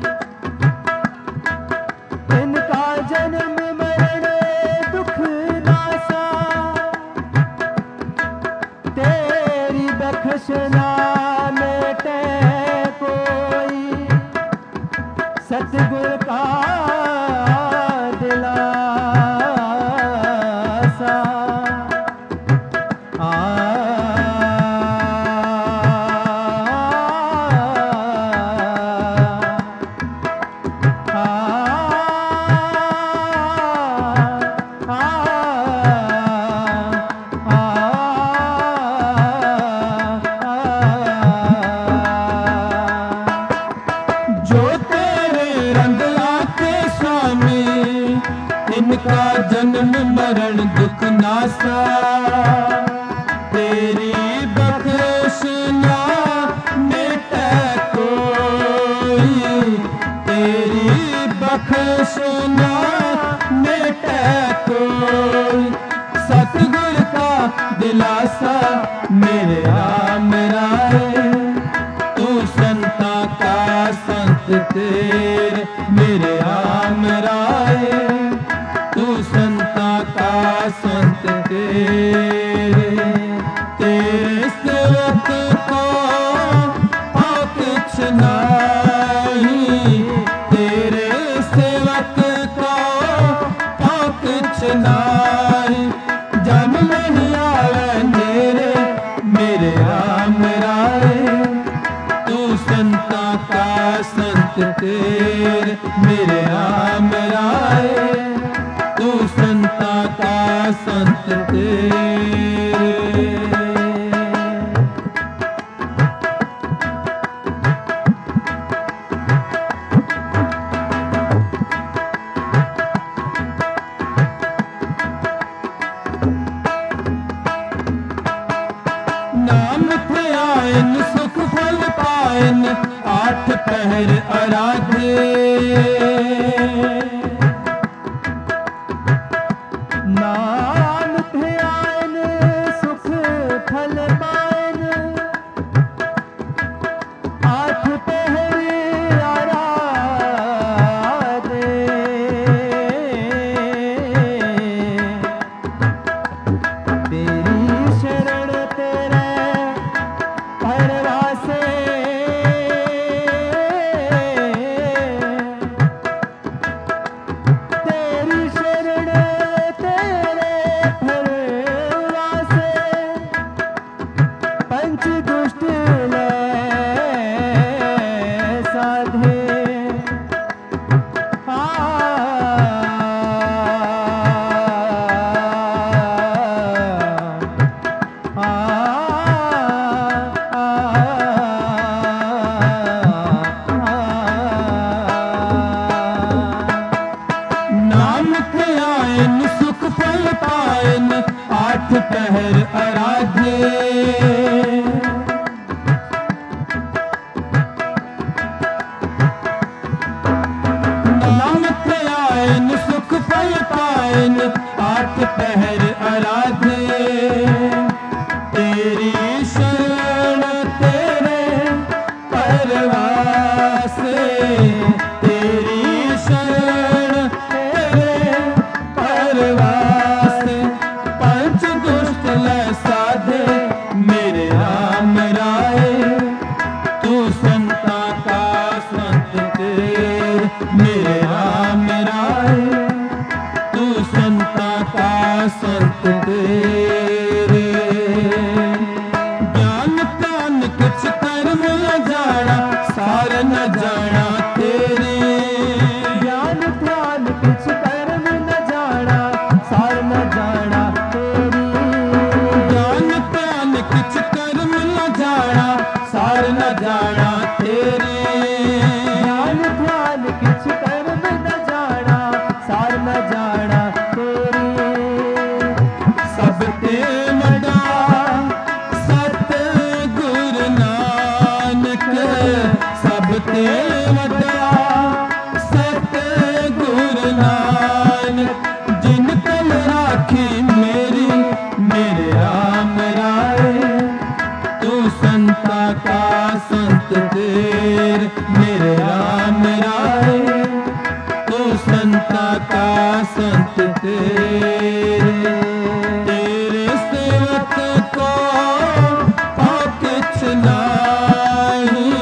इनका जन्म मरण दुख नासा, तेरी बख्शना मेटे कोई सतगुर का दिलासा, आ जो तेरे रंग आते स्वामी इनका जन्म मरण दुख नासा, तेरी बख्शना मेटे कोई, तेरी बख्शना मेटे कोई, दिलासा मेरे राम राय। तू संता का संत तेरे मेरे राम राय। तू संता का संत तेरे। तेरे सेवक को और कुछ नहीं। तेरे सेवक को और कुछ नहीं। जब नहीं आवे मेरे मेरे राम राय। तू संता का संत तेरे मेरे राम राय। तू संता का संत तेरे। नाम थे आयन सुख फल पायन आठ पहर आराधे। नाम थे आयन सुख फल पायन आठ पहर आराधे। तेरी शरण तेरे परवासे। तेरी शरण तेरे परवासे। पंच दुष्ट ले साधे। नाम थे आयन सुख फल पायन आठ पहर आराधे। नाम थे आयन सुख फल पायन आठ पहर आराधे। तेरी शरण तेरे परवासे। तेरी शरण तेरे परवासे। पंच दुष्ट ले साधे मेरे राम राय। तू संता का संत तेरे मेरे राम राय। तू संता का संत तेरे। ज्ञान प्राण कुछ कर्म न जाना सार न जाना तेरे। ज्ञान ध्यान किछ कर्म न जाना सार न जाना तेरी। ज्ञान प्राण कुछ कर्म न जाना सार न जाना तेरे। ज्ञान ध्यान किछ कर्म न जाना सार न जाना तेरी। सब ते वड्डा सत गुरु नानक। सब ते वड्डा सत गुरु नानक। जिन कल राखी मेरी मेरे राम राय। तू संता का संत तेरे मेरे राम राय। तू संता का संत तेरे। तेरे सेवक को और कुछ नहीं।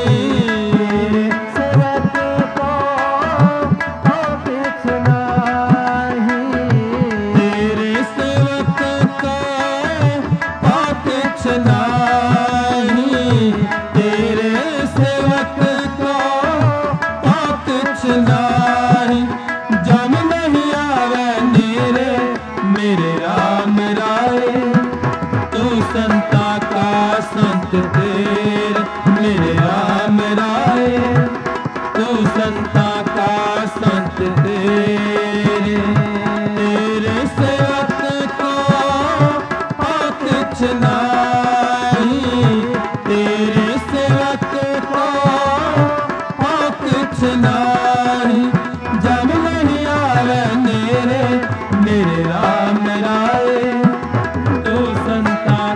सेवक को और किछ नहीं। तेरे सेवक को और कुछ नहीं। तेरे सेवक को और कुछ नहीं। जब नहीं आवे मेरे मेरे राम राय। तू संता का संत तेरे मेरे राम राय। तू संता का संत तेरे। तेरे सेवक को और कुछ नहीं। तेरे सेवक को और कुछ नहीं। जब नहीं आवे मेरे मेरे राम राय। तू संता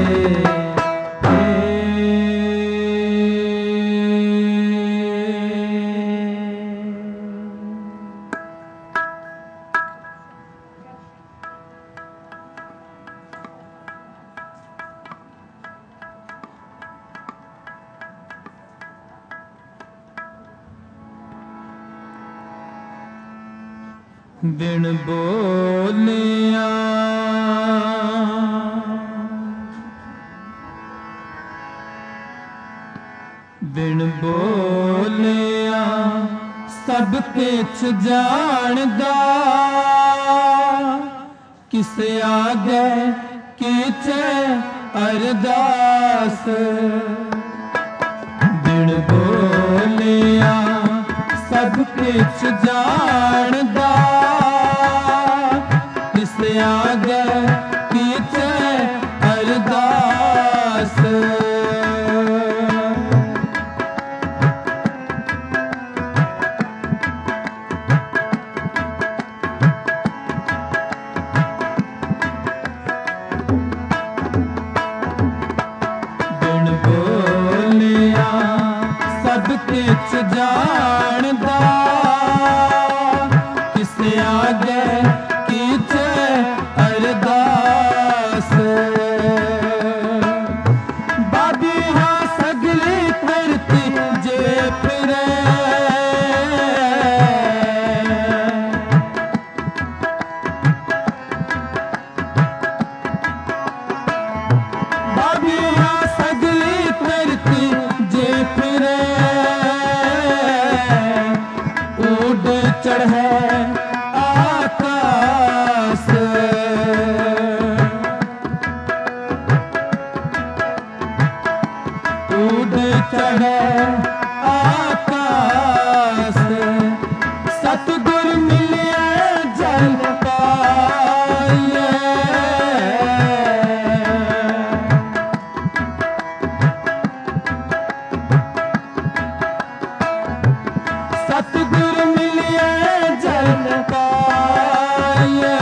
बिन बोलिया बिन बोलिया सब किछ जानदा किस आगे कीचे अरदास बिन बोलिया सब किछ जानदा किस आगे कीचे अरदास बिन बोलिया सब किछ जानदा किस आगे कीचे अरदास बादिया सगली धरती जे फिरे बादिया सगली धरती जे फिरे उड़ चढ़े आकाश उड़ चढ़े आकाश सतगुर मिलिए जल पाइए सतगुर मिलिए जल पाइए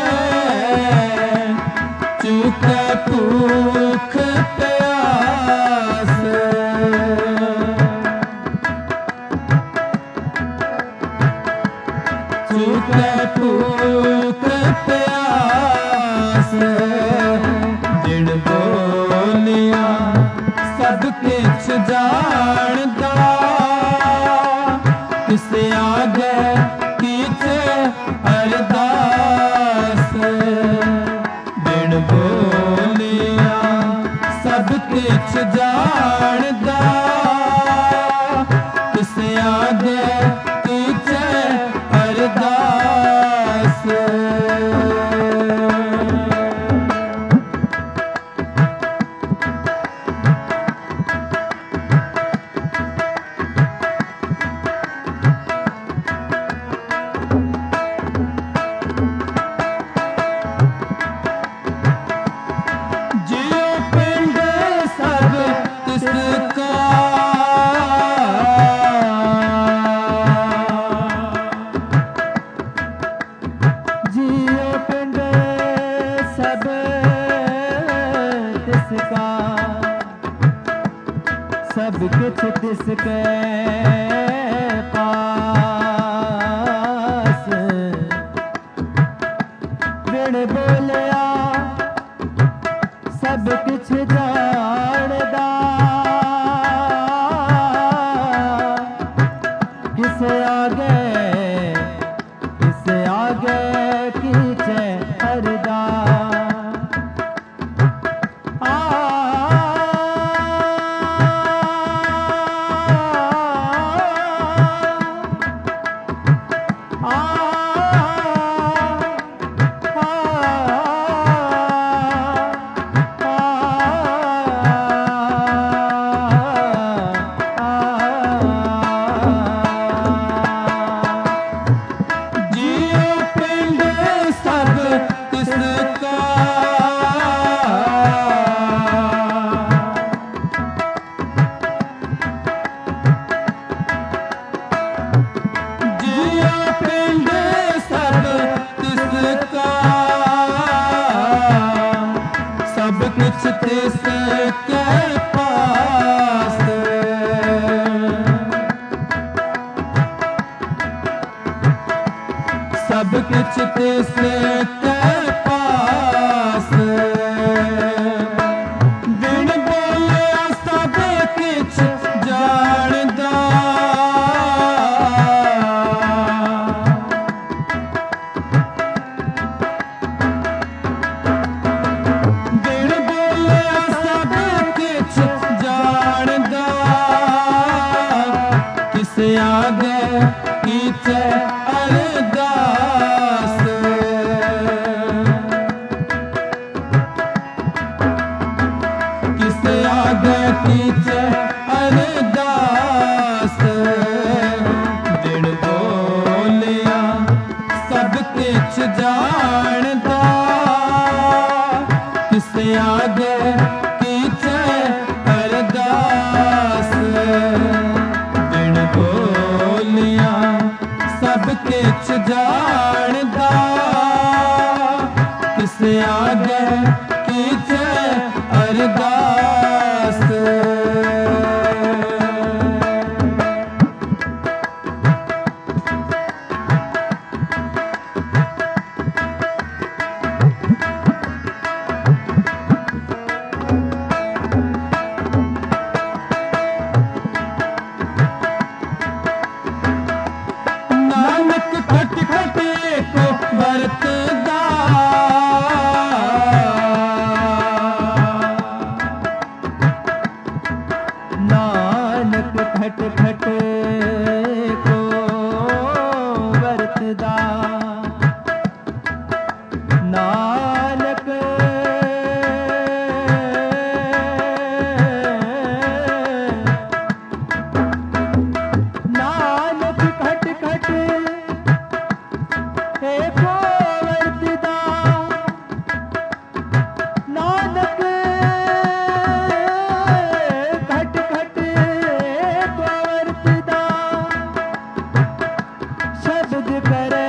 चूके भूख प्यास चूके भूख प्यास बिन बोलिया सब किछ जानदा किस आगे कीचे अरदास बिन बोलिया सब किछ जानदा किस आगे कीचे अरदास जियो पिंड सब तिसका जियो पिंड सब तिसका सब कुछ तिसके पास बिन बोलिया सब किछ जानदा किस आगे किस आगे कीचे अरदास आ आ तिसके पास। सब कुछ तिसके पास। बिन बोलिया सब कुछ जानदा। बिन बोलिया सब कुछ जानदा। किस आगे कीचे अरदास। किस आगे कीचे अरदास। बिन बोलिया सब कुछ जानदा। किस आगे कीचे अरदास। बिन बोलिया सब कुछ जानदा। किस आगे कीचे अरदास। नानक खट खट को वरतदा। नानक खट खट को वरतदा। नानक नानक खट खट को वरतदा। नानक खट खट को वरतदा। शब्द करे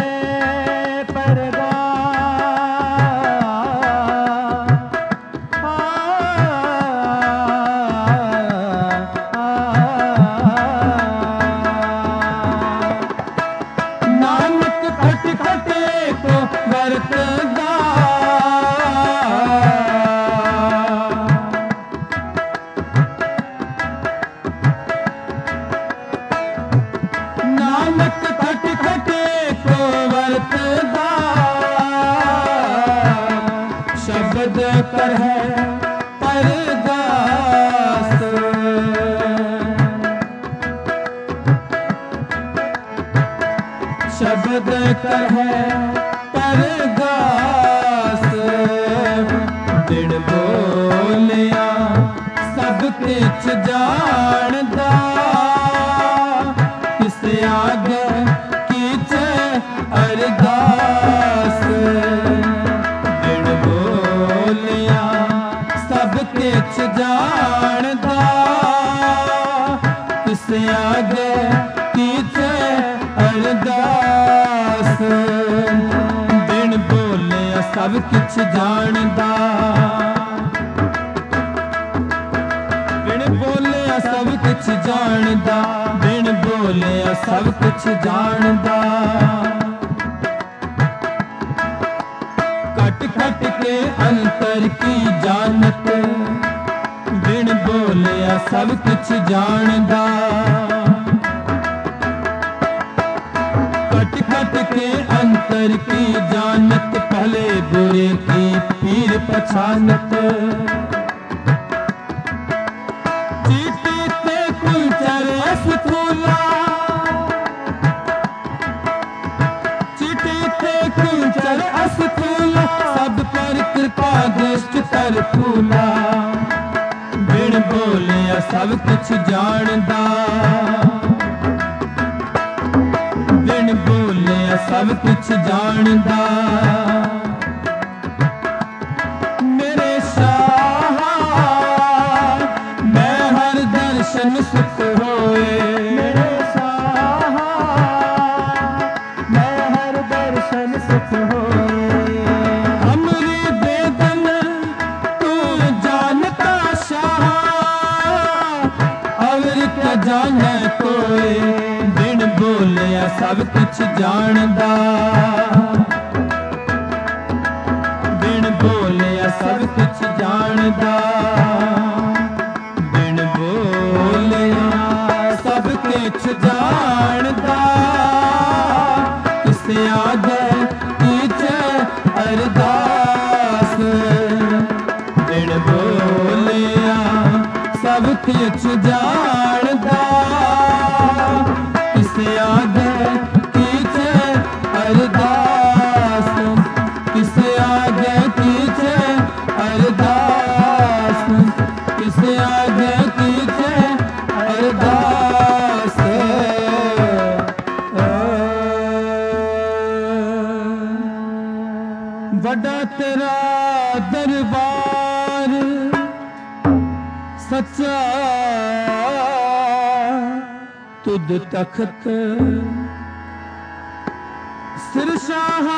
परगाह। आ, आ, नानक खट खट को वरतदा। नानक खट खट को वरतदा। शब्द कर है परदास। शब्द कर है परदास। बिन बोलिया सब कुछ जानदा। किस आगे कीचे अरदास। बिन बोलिया सब कुछ जानदा। किस आगे कीचे अरदास। बिन बोलिया सब कुछ जानदा। बिन बोलिया सब कुछ जानदा। बिन बोलिया सब कुछ जानदा। कट कट के अंतर की जानत। बिन बोलिया सब कुछ जानदा। कट कट के अंतर की जानत। पहले बुरे की पीर पछानत। चीटी ते कुंचर असफूला। चीटी ते कुंचर असफूला। सब पर कृपा दृष्टि कर फूला। बिन बोलिया सब कुछ जानदा। बिन बोलिया सब कुछ जानदा। मेरे शाह मैं हर दर्शन सुख होए। मेरे शाह मैं हर दर्शन सुख होए। हमरी बेदन तू जानता जाने कोई, बिन बोलिया सब कुछ जानदा, बिन बोलिया सब कुछ जानदा, बिन बोलिया सब कुछ जानदा, किसे आगे कीचे अरदास, बिन बोलिया सब कुछ जानदा, किसे आगे कीचे अरदास, किसे आगे कीचे अरदास, किसे आगे कीचे अरदास। बड़ा तेरा दरबार सच्चा, तुद तख्त सिर शाह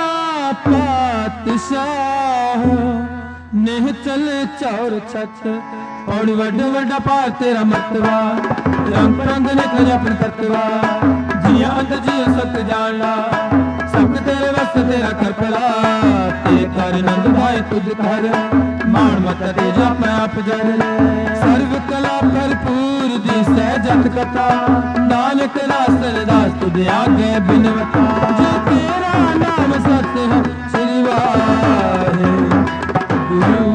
पातशाह, नेह चले चौर छत, और वड वड्डा पार तेरा मर्तबा, रंग रंग ने खजा अपन करतवा, जिया अंदर जिया सत जानला, सब तेरे वस तेरा कर भला, ते कर नंद भाई तुझ कर, मान मत तेजा मैं आप जर, सर्व कला भरपूर दी सहजत कथा, नानक रास रदास तुझ आगे बिनवता, जो तेरा नाम सत्य है श्री वाहे गुरु।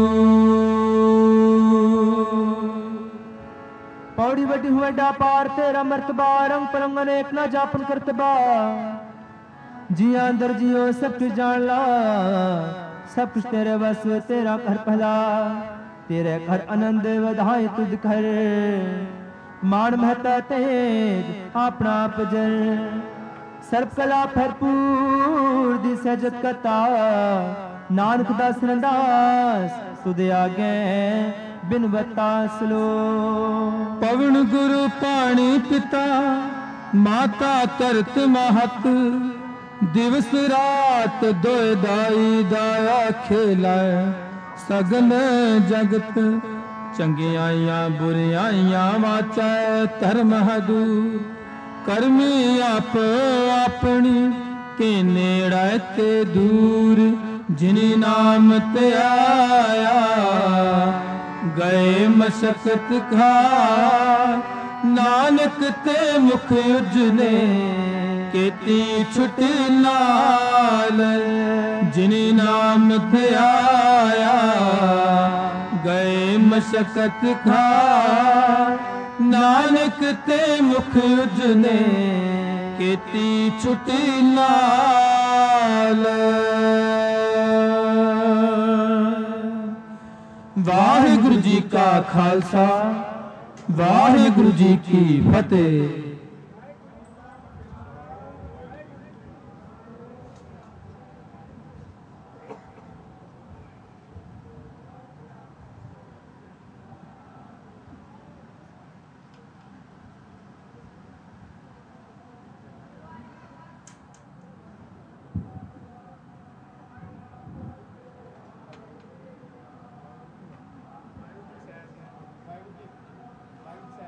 पौड़ी वड्डी हुआ पार तेरा मर्तबा, रंग परंग अनेक ना जापन करतबा, जिया अंदर जियो सब कुछ जान ला, सब कुछ तेरे बस तेरा घर भला, तेरे घर आनंद वधाए तुझ घर, मान महता तेज अपना पजर, सर्व कला भरपूर दी सहजत कथा, नानक दास रंदास तुझे आगे बिनवता सलो। पवन गुरु पाणी पिता, माता तरत महत, दिवस रात दोए दाई दाया खेलाए, सगन जगत चंगियाइयां बुरियाइयां वाचा, धर्म हदूर करमी आप अपनी, के नेड़ा ते दूर, जिनी नाम ते आया गए मशक्कत खार, नानक ते मुख उजने केती छुट नाल, जिनी नाम ते आया गए मशक्कत खार, नानक ते मुख उजने केती छुट नाल। वाहिगुरु जी का खालसा, वाहिगुरु जी की फतेह।